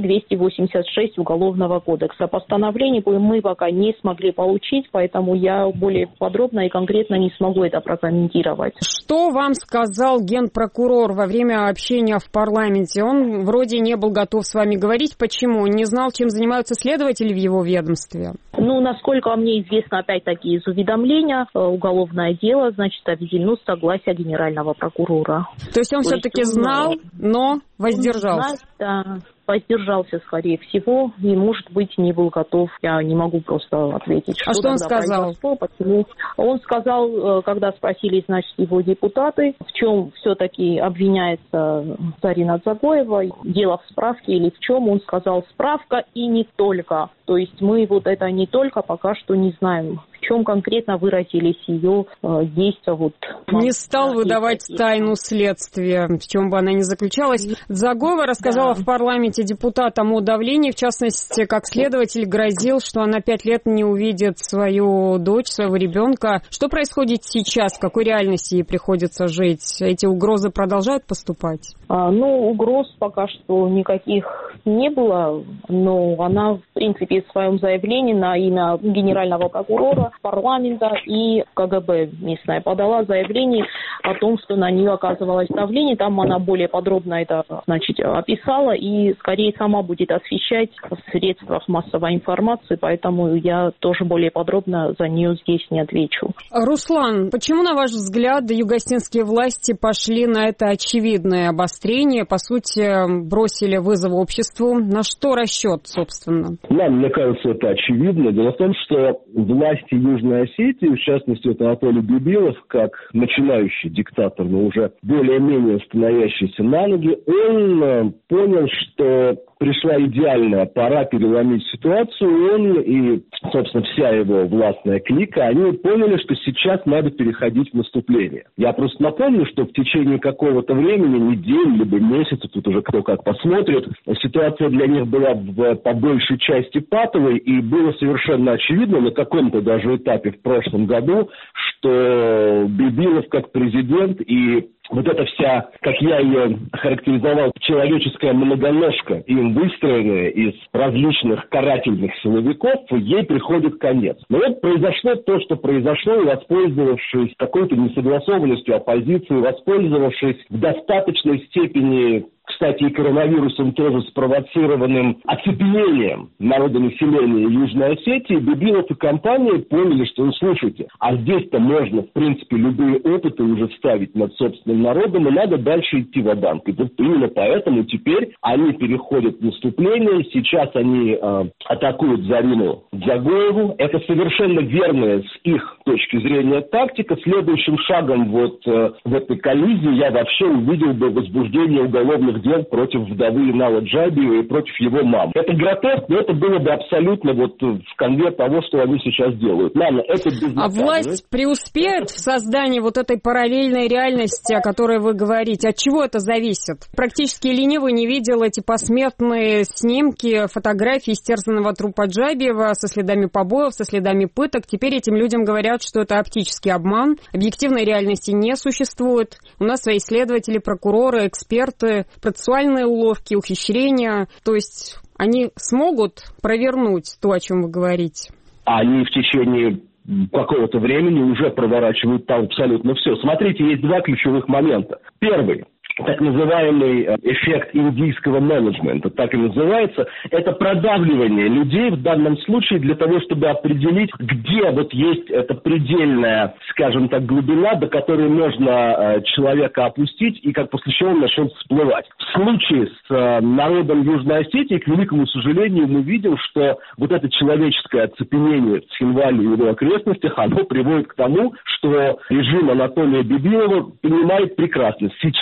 286 Уголовного кодекса. Постановление мы пока не смогли получить, поэтому я более подробно и конкретно не смогу это прокомментировать. Что вам сказал генпрокурор во время общения в парламенте? Он вроде не был готов с вами говорить. Почему? Он не знал, чем занимаются следователи в его ведомстве? Насколько мне известно, опять-таки, из уведомления, уголовное дело, введено согласие генерального прокурора. То есть он все-таки знал, но воздержался? Да. Воздержался, скорее всего, и, может быть, не был готов. Я не могу просто ответить, что он сказал? Почему. Он сказал, когда спросили, его депутаты, в чем все-таки обвиняется Зарина Дзагоева, дело в справке или в чем, он сказал справка и не только. То есть мы это не только пока что не знаем, в чем конкретно выразились ее действия. Не стал выдавать тайну следствия, в чем бы она ни заключалась. Дзагоева рассказала в парламенте депутатам о давлении, в частности, как следователь грозил, что она 5 лет не увидит свою дочь, своего ребенка. Что происходит сейчас? В какой реальности ей приходится жить? Эти угрозы продолжают поступать? Угроз пока что никаких не было, но она, в принципе, в своем заявлении на имя генерального прокурора, парламента и КГБ местная подала заявление о том, что на нее оказывалось давление. Там она более подробно это, описала и скорее сама будет освещать в средствах массовой информации, поэтому я тоже более подробно за нее здесь не отвечу. Руслан, почему, на ваш взгляд, югостинские власти пошли на это очевидное обострение, по сути, бросили вызов обществу? На что расчет, собственно? Мне кажется, это очевидно. Дело в том, что власти Южной Осетии, в частности, это Анатолий Бибилов, как начинающий диктатор, но уже более-менее становящийся на ноги, он понял, что пришла идеальная пора переломить ситуацию. Он и, собственно, вся его властная клика, они поняли, что сейчас надо переходить в наступление. Я просто напомню, что в течение какого-то времени, недель, либо месяца, тут уже кто как посмотрит, ситуация для них была по большей части патовой, и было совершенно очевидно на каком-то даже этапе в прошлом году, что Бибилов как президент и эта вся, как я ее характеризовал, человеческая многоножка, им выстроенная из различных карательных силовиков, ей приходит конец. Но произошло то, что произошло, и воспользовавшись какой-то несогласованностью оппозиции, воспользовавшись в достаточной степени, кстати, и коронавирусом тоже спровоцированным оцепенением народонаселения Южной Осетии, Бибилов и компания поняли, что, слушайте, а здесь-то можно, в принципе, любые опыты уже ставить над собственным народом, и надо дальше идти в банк. И именно поэтому теперь они переходят в наступление, сейчас они атакуют Зарину Дзагоеву. Это совершенно верная с их точки зрения тактика. Следующим шагом в этой коллизии я вообще увидел бы возбуждение уголовных дел против вдовы Инала Джабиева и против его мамы. Это гротеск, но это было бы абсолютно в конве того, что они сейчас делают. Это а власть преуспеет в создании этой параллельной реальности, о которой вы говорите? От чего это зависит? Практически ленивый не видел эти посмертные снимки, фотографии истерзанного трупа Джабиева со следами побоев, со следами пыток. Теперь этим людям говорят, что это оптический обман. Объективной реальности не существует. У нас свои следователи, прокуроры, эксперты, процессуальные уловки, ухищрения. То есть они смогут провернуть то, о чем вы говорите? Они в течение какого-то времени уже проворачивают там абсолютно все. Смотрите, есть два ключевых момента. Первый. Так называемый эффект индийского менеджмента, так и называется, это продавливание людей в данном случае для того, чтобы определить, где есть эта предельная, скажем так, глубина, до которой можно человека опустить, и после чего он начнет всплывать. В случае с народом Южной Осетии, к великому сожалению, мы видим, что это человеческое оцепенение в Цхинвале и его окрестностях, оно приводит к тому, что режим Анатолия Бибилова понимает прекрасно. Сейчас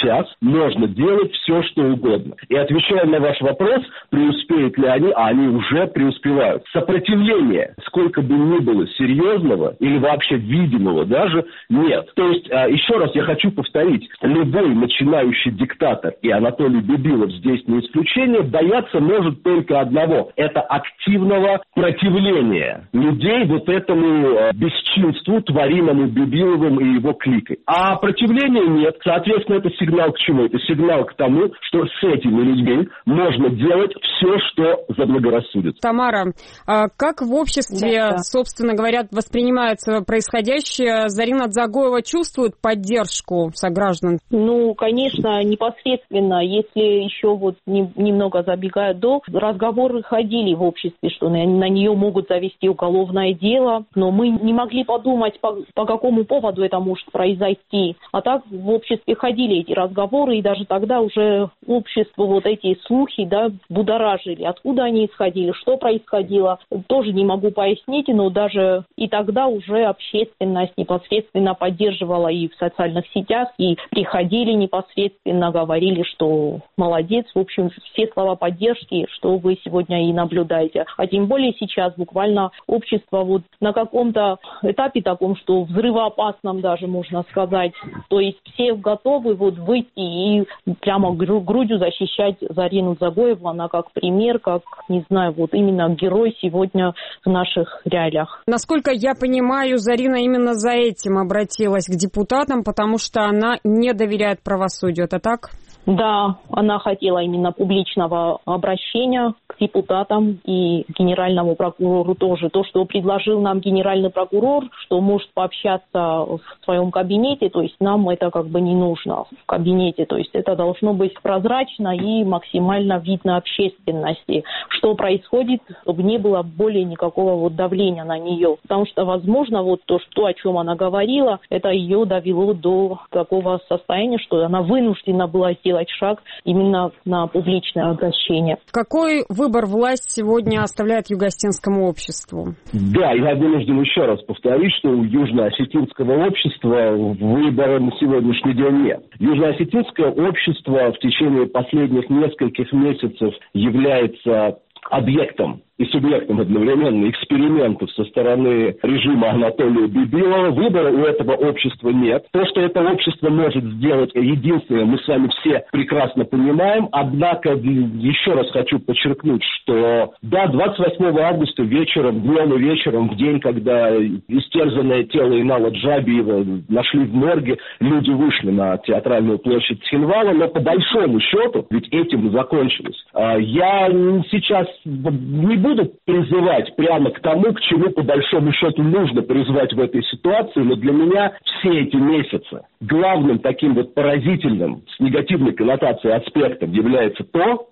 можно делать все, что угодно. И отвечая на ваш вопрос, преуспеют ли они, а они уже преуспевают. Сопротивления, сколько бы ни было серьезного или вообще видимого даже, нет. То есть, еще раз я хочу повторить, любой начинающий диктатор, и Анатолий Бибилов здесь не исключение, бояться может только одного – это активного противления людей вот этому бесчинству, творимому Бибиловым и его кликой. А противления нет. Соответственно, это сигнал к чему? Это сигнал к тому, что с этими людьми можно делать все, что заблагорассудится. Тамара, как в обществе, собственно говоря, воспринимается происходящее? Зарина Дзагоева чувствует поддержку сограждан? Ну, конечно, непосредственно, если еще вот немного забегая до, разговоры ходили в обществе, что на нее могут завести уголовное дело, но мы не могли подумать, по какому поводу это может произойти. А так в обществе ходили эти разговоры, и даже тогда уже общество вот эти слухи, да, будоражили. Откуда они исходили, что происходило, тоже не могу пояснить, но даже и тогда уже общественность непосредственно поддерживала и в социальных сетях, и приходили непосредственно, говорили, что молодец, в общем, все слова поддержки, что вы сегодня и наблюдаете. А тем более сейчас буквально общество вот на каком-то этапе таком, что взрывоопасном даже, можно сказать. То есть все готовы вот выйти и прямо грудью защищать Зарину Дзагоеву. Она как пример, как, не знаю, вот именно герой сегодня в наших реалиях. Насколько я понимаю, Зарина именно за этим обратилась к депутатам, потому что она не доверяет правосудию. Это так? Да, она хотела именно публичного обращения к депутатам и генеральному прокурору тоже. То, что предложил нам генеральный прокурор, что может пообщаться в своем кабинете, то есть нам это как бы не нужно в кабинете. То есть это должно быть прозрачно и максимально видно общественности, что происходит, чтобы не было более никакого вот давления на нее. Потому что, возможно, вот то, о чем она говорила, это ее довело до такого состояния, что она вынуждена была сделать шаг именно на публичное обращение. Какой выбор власть сегодня оставляет юго-осетинскому обществу? Да, я вынужден еще раз повторить, что у южно-осетинского общества выбора на сегодняшний день нет. Южно-осетинское общество в течение последних нескольких месяцев является объектом и субъектом одновременно экспериментов со стороны режима Анатолия Бибилова. Выбора у этого общества нет. То, что это общество может сделать, единственное, мы с вами все прекрасно понимаем. Однако, еще раз хочу подчеркнуть, что да, 28 августа вечером, днем и вечером, в день, когда истерзанное тело Инала Джабиева нашли в морге, люди вышли на театральную площадь Цхинвала, но по большому счету, ведь этим и закончилось. Я сейчас не буду призывать прямо к тому, к чему по большому счету нужно призвать в этой ситуации, но для меня все эти месяцы главным таким вот поразительным, с негативной коннотацией аспектом является то,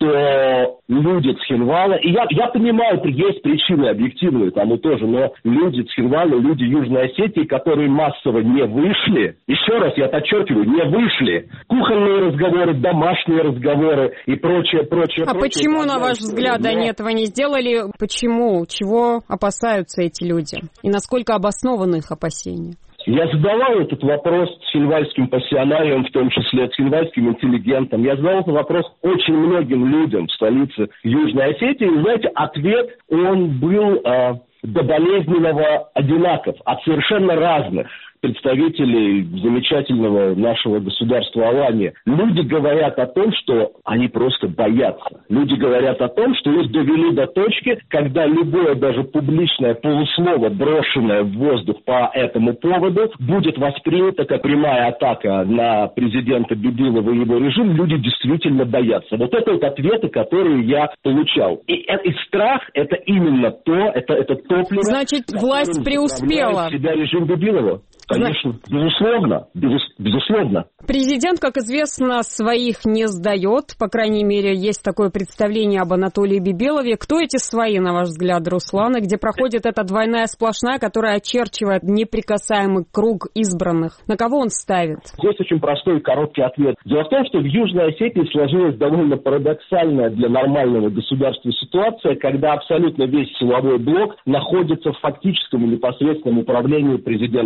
что люди Цхинвала, и я понимаю, есть причины объективные тому тоже, но люди Цхинвала, люди Южной Осетии, которые массово не вышли, еще раз я подчеркиваю, не вышли, кухонные разговоры, домашние разговоры и прочее. Почему, на ваш взгляд, они этого не сделали? Почему? Чего опасаются эти люди? И насколько обоснованы их опасения? Я задавал этот вопрос цхинвальским пассионариям, в том числе цхинвальским интеллигентам. Я задавал этот вопрос очень многим людям в столице Южной Осетии. И, знаете, ответ, он был до болезненного одинаков, от совершенно разных представителей замечательного нашего государства Алании. Люди говорят о том, что они просто боятся. Люди говорят о том, что их довели до точки, когда любое даже публичное полуслово, брошенное в воздух по этому поводу, будет воспринято как прямая атака на президента Бибилова и его режим. Люди действительно боятся. Вот это вот ответы, которые я получал. И страх – это именно это топливо. Значит, власть преуспела. Себя режим Бибилова. Конечно, безусловно. Президент, как известно, своих не сдает. По крайней мере, есть такое представление об Анатолии Бибилове. Кто эти свои, на ваш взгляд, Руслан, и где проходит эта двойная сплошная, которая очерчивает неприкасаемый круг избранных? На кого он ставит? Здесь очень простой и короткий ответ. Дело в том, что в Южной Осетии сложилась довольно парадоксальная для нормального государства ситуация, когда абсолютно весь силовой блок находится в фактическом и непосредственном управлении президента государства.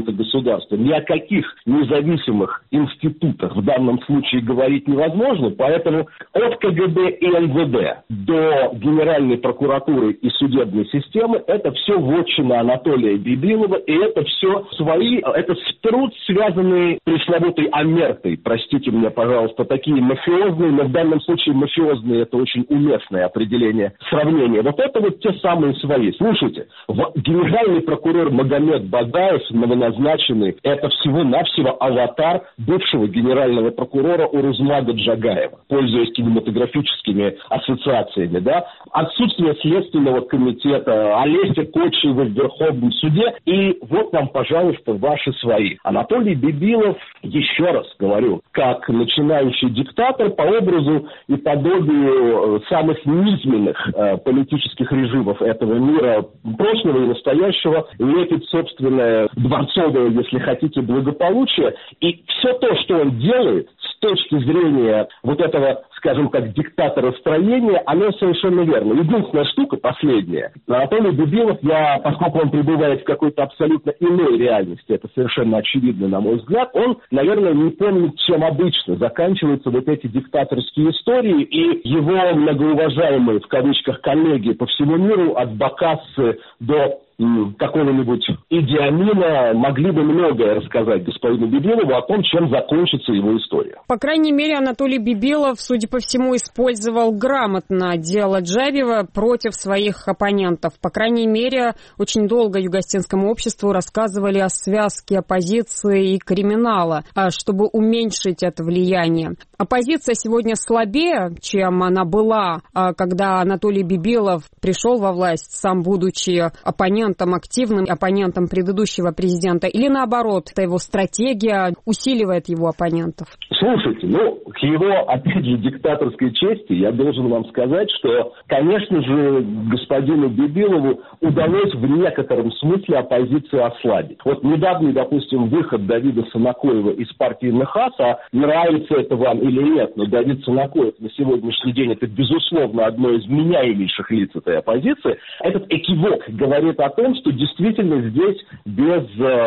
государства. Ни о каких независимых институтах в данном случае говорить невозможно, поэтому от КГБ и НВД до Генеральной прокуратуры и судебной системы это все вотчина Анатолия Бибилова, и это все это труд, связанный пресловутой омертой, простите меня, пожалуйста, такие мафиозные, но в данном случае мафиозные это очень уместное определение, сравнение. Вот это вот те самые свои. Слушайте, генеральный прокурор Магомед Бадаев, новоназначенный, это всего-навсего аватар бывшего генерального прокурора Урузмага Джагаева, пользуясь кинематографическими ассоциациями, да, отсутствие Следственного комитета, Олеся Кочева в Верховном суде, и вот вам, пожалуйста, ваши свои. Анатолий Бибилов, еще раз говорю, как начинающий диктатор по образу и подобию самых низменных политических режимов этого мира, прошлого и настоящего, лепит собственное дворцовое, если хотите, благополучие. И все то, что он делает с точки зрения вот этого, скажем так, диктатора строения, оно совершенно верно. Единственная штука, последняя. Анатолий Бибилов, поскольку он пребывает в какой-то абсолютно иной реальности, это совершенно очевидно, на мой взгляд, он, наверное, не помнит, чем обычно заканчиваются вот эти диктаторские истории, и его многоуважаемые, в кавычках, коллеги по всему миру, от Бокассы до какого-нибудь Иди Амина, могли бы многое рассказать господину Бибилову о том, чем закончится его история. По крайней мере, Анатолий Бибилов, судя по всему, использовал грамотно дело Джабиева против своих оппонентов. По крайней мере, очень долго югославскому обществу рассказывали о связке оппозиции и криминала, чтобы уменьшить это влияние. Оппозиция сегодня слабее, чем она была, когда Анатолий Бибилов пришел во власть, сам будучи активным оппонентом предыдущего президента, или наоборот, это его стратегия усиливает его оппонентов? Слушайте, к его, опять же, диктаторской чести я должен вам сказать, что, конечно же, господину Бибилову удалось в некотором смысле оппозицию ослабить. Вот недавний, допустим, выход Давида Санакоева из партии НХАС, нравится это вам или нет, но Давид Санакоев на сегодняшний день это, безусловно, одно из меняемейших лиц этой оппозиции. Этот экивок говорит о том, что действительно здесь без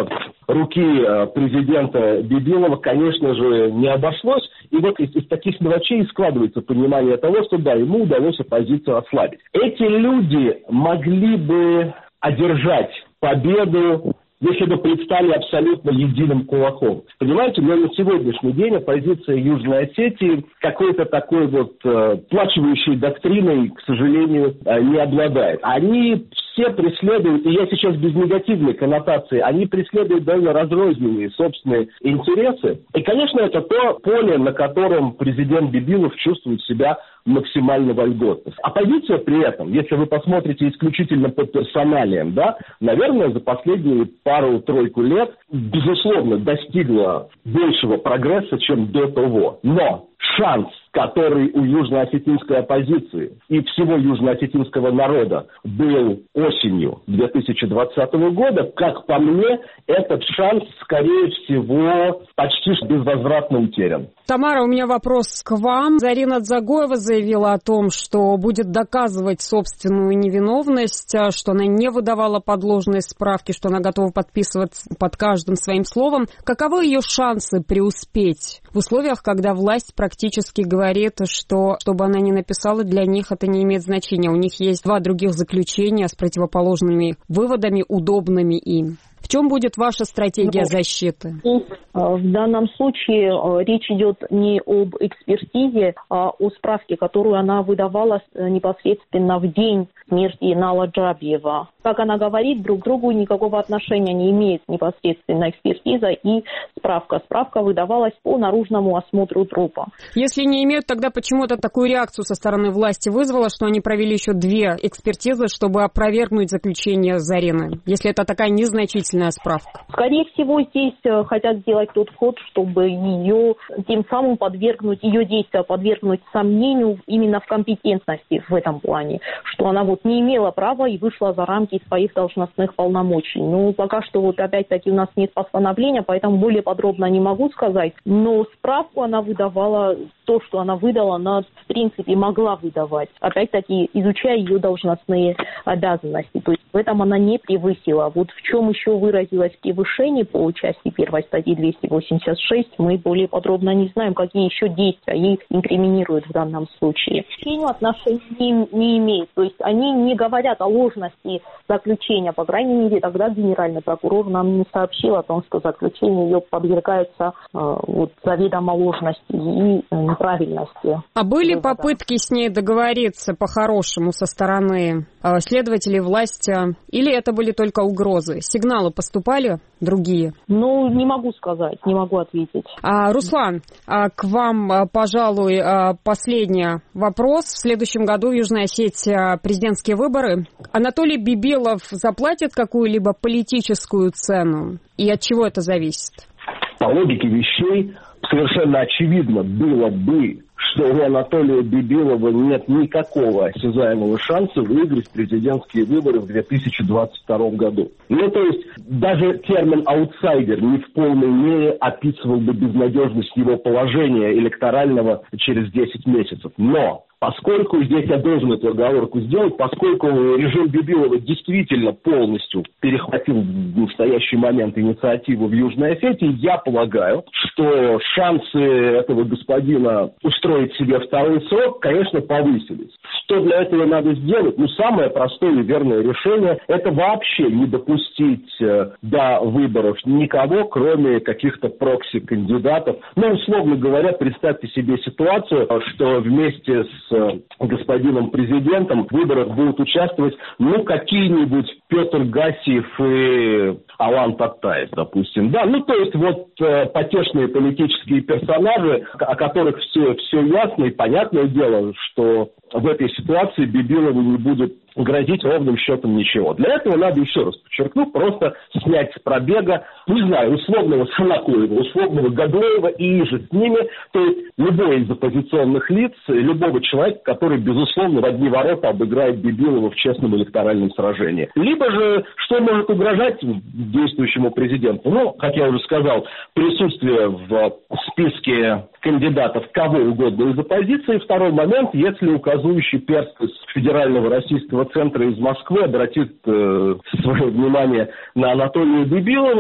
руки президента Бибилова, конечно же, не обошлось. И вот из таких мелочей складывается понимание того, что да, ему удалось оппозицию ослабить. Эти люди могли бы одержать победу, если бы предстали абсолютно единым кулаком. Понимаете, но на сегодняшний день оппозиция Южной Осетии какой-то такой вот плачивающей доктриной, к сожалению, не обладает. Они все преследуют, и я сейчас без негативной коннотации, они преследуют довольно разрозненные собственные интересы. И, конечно, это то поле, на котором президент Бибилов чувствует себя максимально вольготно. Оппозиция при этом, если вы посмотрите исключительно по персоналиям, да, наверное, за последние пару-тройку лет, безусловно, достигла большего прогресса, чем до того. Но шанс, который у южноосетинской оппозиции и всего южноосетинского народа был осенью 2020 года, как по мне, этот шанс, скорее всего, почти безвозвратно утерян. Тамара, у меня вопрос к вам. Зарина Дзагоева заявила о том, что будет доказывать собственную невиновность, что она не выдавала подложные справки, что она готова подписываться под каждым своим словом. Каковы ее шансы преуспеть в условиях, когда власть практически говорит, что бы она ни написала, для них это не имеет значения. У них есть 2 других заключения с противоположными выводами, удобными им. В чем будет ваша стратегия защиты? В данном случае речь идет не об экспертизе, а о справке, которую она выдавала непосредственно в день смерти Нала Джабиева. Как она говорит, друг к другу никакого отношения не имеет непосредственно экспертиза и справка. Справка выдавалась по наружному осмотру трупа. Если не имеют, тогда почему-то такую реакцию со стороны власти вызвало, что они провели еще 2 экспертизы, чтобы опровергнуть заключение Зарины, если это такая незначительная справка? Скорее всего, здесь хотят сделать сделать тот ход, чтобы ее тем самым ее действия подвергнуть сомнению именно в компетентности в этом плане, что она вот не имела права и вышла за рамки своих должностных полномочий. Ну, пока что вот опять-таки у нас нет постановления, поэтому более подробно не могу сказать, но справку она выдавала, то, что она выдала, она в принципе могла выдавать, опять-таки изучая ее должностные обязанности. То есть в этом она не превысила. Вот в чем еще выразилось превышение по части 1 статьи 286, мы более подробно не знаем, какие еще действия ей инкриминируют в данном случае. К отношения не имеет, то есть они не говорят о ложности заключения, по крайней мере, тогда генеральный прокурор нам не сообщил о том, что заключение ее подвергается заведомо ложности и неправильности. А были попытки с ней договориться по-хорошему со стороны следователей власти, или это были только угрозы? Сигналы поступали другие? Ну, не могу сказать, не могу ответить. Руслан, к вам, пожалуй, последний вопрос. В следующем году в Южной Осетии президентские выборы. Анатолий Бибилов заплатит какую-либо политическую цену? И от чего это зависит? По логике вещей совершенно очевидно было бы, что у Анатолия Бибилова нет никакого осязаемого шанса выиграть президентские выборы в 2022 году. Ну, то есть, даже термин «аутсайдер» не в полной мере описывал бы безнадежность его положения электорального через 10 месяцев. Но поскольку, здесь я должен эту оговорку сделать, поскольку режим Бибилова действительно полностью перехватил в настоящий момент инициативу в Южной Осетии, я полагаю, что шансы этого господина устроить себе второй срок, конечно, повысились. Что для этого надо сделать? Ну, самое простое и верное решение – это вообще не допустить до выборов никого, кроме каких-то прокси-кандидатов. Ну, условно говоря, представьте себе ситуацию, что вместе с господином президентом в выборах будут участвовать, ну, какие-нибудь Петр Гассиев и Алан Таттаев, допустим. Да, ну, то есть вот потешные политические персонажи, о которых все ясно и понятное дело, что в этой ситуации Бибилову не будет грозить ровным счетом ничего. Для этого надо, еще раз подчеркну, просто снять с пробега, не знаю, условного Санакоева, условного Гадоева и же с ними, то есть любой из оппозиционных лиц, любого человека, который, безусловно, в одни ворота обыграет Бибилова в честном электоральном сражении. Либо же, что может угрожать действующему президенту? Ну, как я уже сказал, присутствие в списке кандидатов кого угодно из оппозиции. Второй момент, если указывающий перст из Федерального российского центра из Москвы обратит свое внимание на Анатолия Бибилова,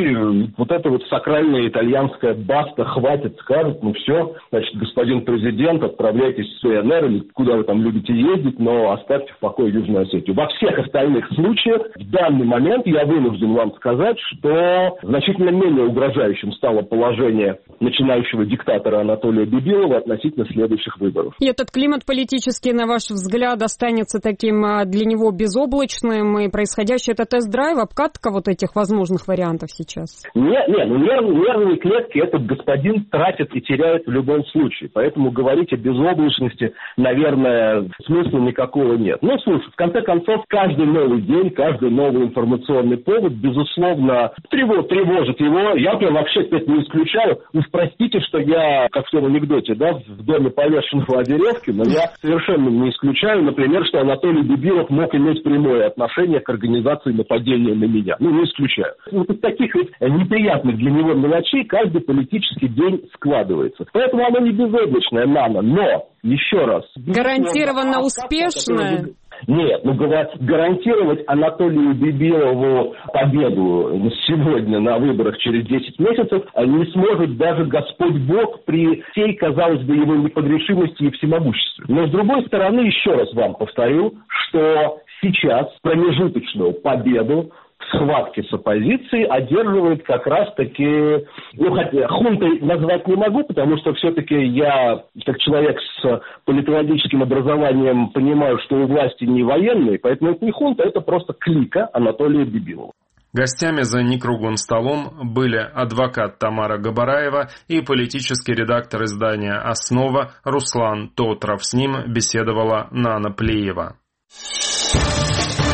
и вот это вот сакральная итальянская баста хватит, скажет, ну все, значит, господин президент, отправляйтесь в СНР или куда вы там любите ездить, но оставьте в покое Южную Осетию. Во всех остальных случаях в данный момент я вынужден вам сказать, что значительно менее угрожающим стало положение начинающего диктатора Анатолия Бибилова относительно следующих выборов. И этот климат политический, на ваш взгляд, останется таким для него безоблачным, и происходящий это тест-драйв, обкатка вот этих возможных вариантов сейчас? Нет, ну нервные клетки этот господин тратит и теряет в любом случае, поэтому говорить о безоблачности, наверное, смысла никакого нет. Ну, слушай, в конце концов, каждый новый день, каждый новый информационный повод, безусловно, тревожит его. Я прям вообще это не исключаю. Уж простите, что я, как в том анекдоте, да, в доме повешенного о веревке, но я совершенно не исключаю, например, что Анатолий Бибилов мог иметь прямое отношение к организации нападения на меня. Ну, не исключаю. Вот из таких неприятных для него мелочей каждый политический день складывается. Поэтому оно не безоблачное, но, еще раз... Гарантированно успешное? Нет, ну гарантировать Анатолию Бибилову победу сегодня на выборах через 10 месяцев не сможет даже Господь Бог при всей, казалось бы, его непогрешимости и всемогуществе. Но с другой стороны, еще раз вам повторю, что сейчас промежуточную победу в схватке с оппозицией одерживает как раз-таки, ну, хотя хунтой назвать не могу, потому что все-таки я, как человек с политологическим образованием, понимаю, что у власти не военные, поэтому это не хунта, это просто клика Анатолия Бибилова. Гостями за некруглым столом были адвокат Тамара Габараева и политический редактор издания «Основа» Руслан Тотров. С ним беседовала Нана Плеева.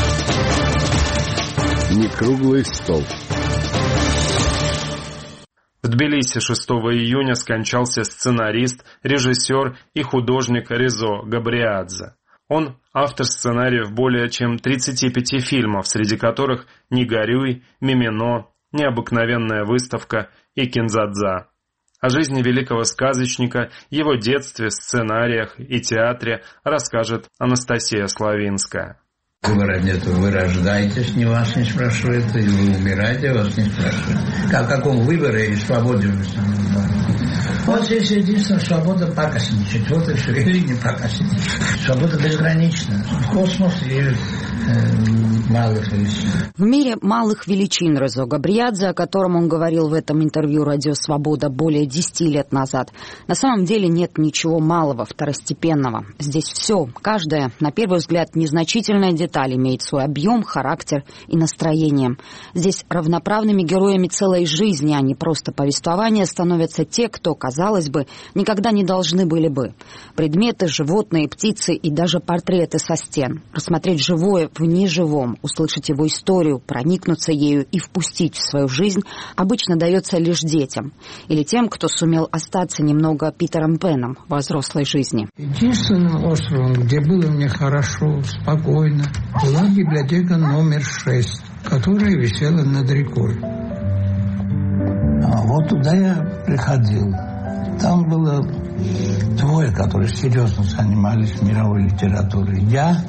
Некруглый стол. В Тбилиси 6 июня скончался сценарист, режиссер и художник Резо Габриадзе. Он автор сценариев более чем 35 фильмов, среди которых «Не горюй», «Мимино», «Необыкновенная выставка» и «Кинзадза». О жизни великого сказочника, его детстве, сценариях и театре расскажет Анастасия Славинская. Выбора нет, вы рождаетесь, вас не спрашивают, и вы умираете, вас не спрашивают. О каком выборе и свободе вы Вот здесь единственная свобода пакостничать, вот и все, или не пакостничать. Свобода безгранична. Космос и малых величин. В мире малых величин Резо Габриадзе, о котором он говорил в этом интервью «Радио Свобода» более 10 лет назад, на самом деле нет ничего малого, второстепенного. Здесь все, каждая, на первый взгляд, незначительная деталь имеет свой объем, характер и настроение. Здесь равноправными героями целой жизни, а не просто повествования, становятся те, кто, казалось бы, никогда не должны были бы. Предметы, животные, птицы и даже портреты со стен. Рассмотреть живое в неживом, услышать его историю, проникнуться ею и впустить в свою жизнь обычно дается лишь детям или тем, кто сумел остаться немного Питером Пеном во взрослой жизни. Единственным островом, где было мне хорошо, спокойно, была библиотека номер 6, которая висела над рекой. Вот туда я приходил. Там было двое, которые серьезно занимались мировой литературой. Я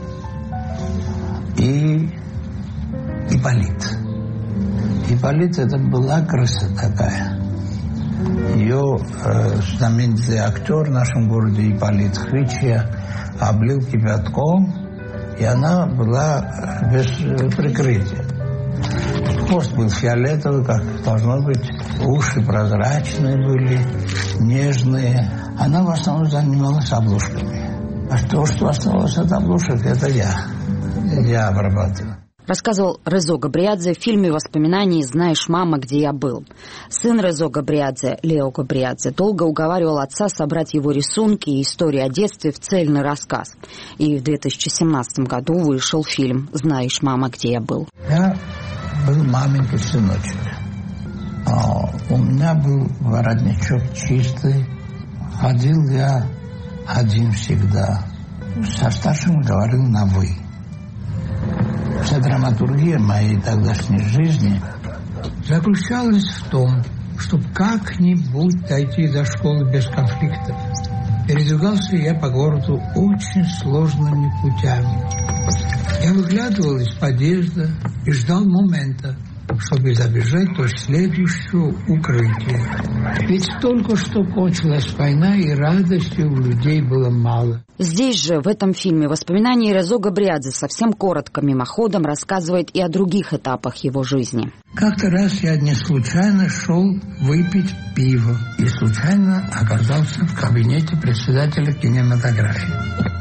и Ипполит. Ипполит — это была крыса такая. Ее знаменитый актер в нашем городе Ипполит Хричья облил кипятком, и она была без прикрытия. Хвост был фиолетовый, как должно быть, уши прозрачные были, нежные. Она в основном занималась обложками. А то, что осталось от обложек, это я обрабатываю. Рассказывал Резо Габриадзе в фильме «Воспоминания. Знаешь, мама, где я был». Сын Резо Габриадзе, Лео Габриадзе, долго уговаривал отца собрать его рисунки и истории о детстве в цельный рассказ. И в 2017 году вышел фильм «Знаешь, мама, где я был». Я был маменький сыночек. У меня был воротничок чистый. Ходил я один всегда. Со старшим говорил на «вы». Вся драматургия моей тогдашней жизни заключалась в том, чтобы как-нибудь дойти до школы без конфликтов. Передвигался я по городу очень сложными путями. Я выглядывал из подъезда и ждал момента, чтобы забежать до следующего укрытия. Ведь только что кончилась война, и радости у людей было мало. Здесь же, в этом фильме, воспоминания Резо Габриадзе совсем коротко, мимоходом рассказывает и о других этапах его жизни. Как-то раз я не случайно шел выпить пиво и случайно оказался в кабинете председателя кинематографии.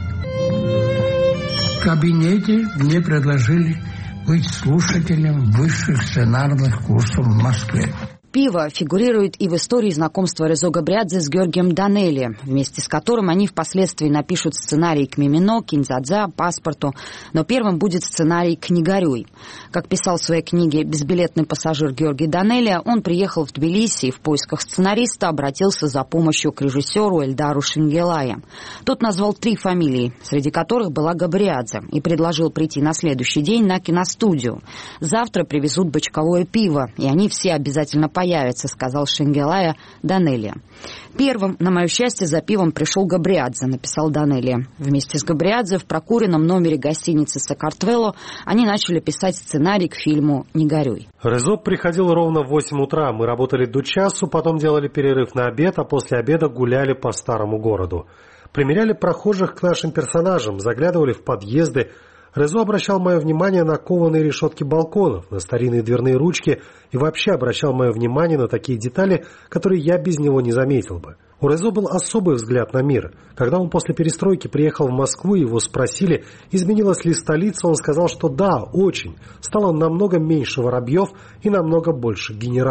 В кабинете мне предложили быть слушателем высших сценарных курсов в Москве. Пиво фигурирует и в истории знакомства Резо Габриадзе с Георгием Данелли, вместе с которым они впоследствии напишут сценарий к «Мимино», «Кинзадза», «Паспорту», но первым будет сценарий к «Не горюй». Как писал в своей книге «Безбилетный пассажир» Георгий Данелли, он приехал в Тбилиси и в поисках сценариста обратился за помощью к режиссеру Эльдару Шенгелая. Тот назвал 3 фамилии, среди которых была Габриадзе, и предложил прийти на следующий день на киностудию. «Завтра привезут бочковое пиво, и они все обязательно появится», — сказал Шенгелая Данелли. Первым, на мое счастье, за пивом пришел Габриадзе, написал Данелли. Вместе с Габриадзе в прокуренном номере гостиницы «Сакартвело» они начали писать сценарий к фильму «Не горюй». Резо приходил ровно в 8 утра. Мы работали до часу, потом делали перерыв на обед, а после обеда гуляли по старому городу. Примеряли прохожих к нашим персонажам, заглядывали в подъезды. Резо обращал мое внимание на кованые решетки балконов, на старинные дверные ручки и вообще обращал мое внимание на такие детали, которые я без него не заметил бы. У Резо был особый взгляд на мир. Когда он после перестройки приехал в Москву, его спросили, изменилась ли столица, он сказал, что да, очень. Стало намного меньше воробьев и намного больше генералов.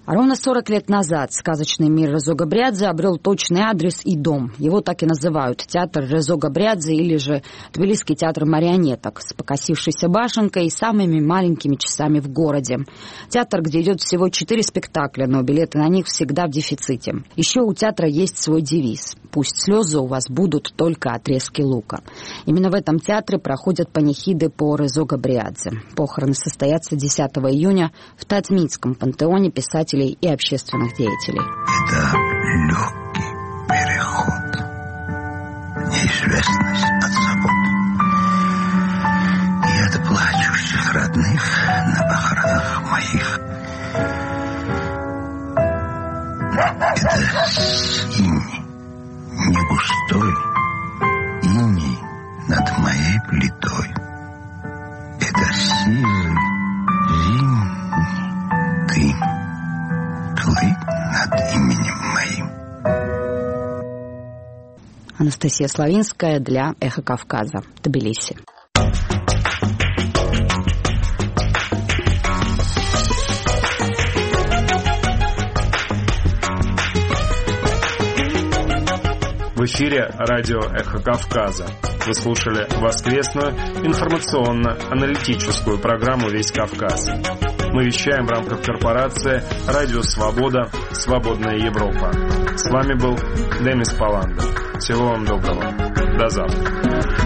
А ровно 40 лет назад сказочный мир Резо Габриадзе обрел точный адрес и дом. Его так и называют – театр Резо Габриадзе или же Тбилисский театр марионеток с покосившейся башенкой и самыми маленькими часами в городе. Театр, где идет всего 4 спектакля, но билеты на них всегда в дефиците. Еще у театра есть свой девиз – «Пусть слезы у вас будут только отрезки лука». Именно в этом театре проходят панихиды по Резо Габриадзе. Похороны состоятся 10 июня в Татминском пантеоне писателей и общественных деятелей. Это легкий переход, неизвестность от забот и от плачущих родных на похоронах моих. Это синий, не густой иней над моей плитой. Это сизый зимний дым плыть над именем моим. Анастасия Славинская для «Эхо Кавказа», Тбилиси. В эфире радио «Эхо Кавказа». Вы слушали воскресную информационно-аналитическую программу «Весь Кавказ». Мы вещаем в рамках корпорации «Радио Свобода. Свободная Европа». С вами был Демис Паланда. Всего вам доброго. До завтра.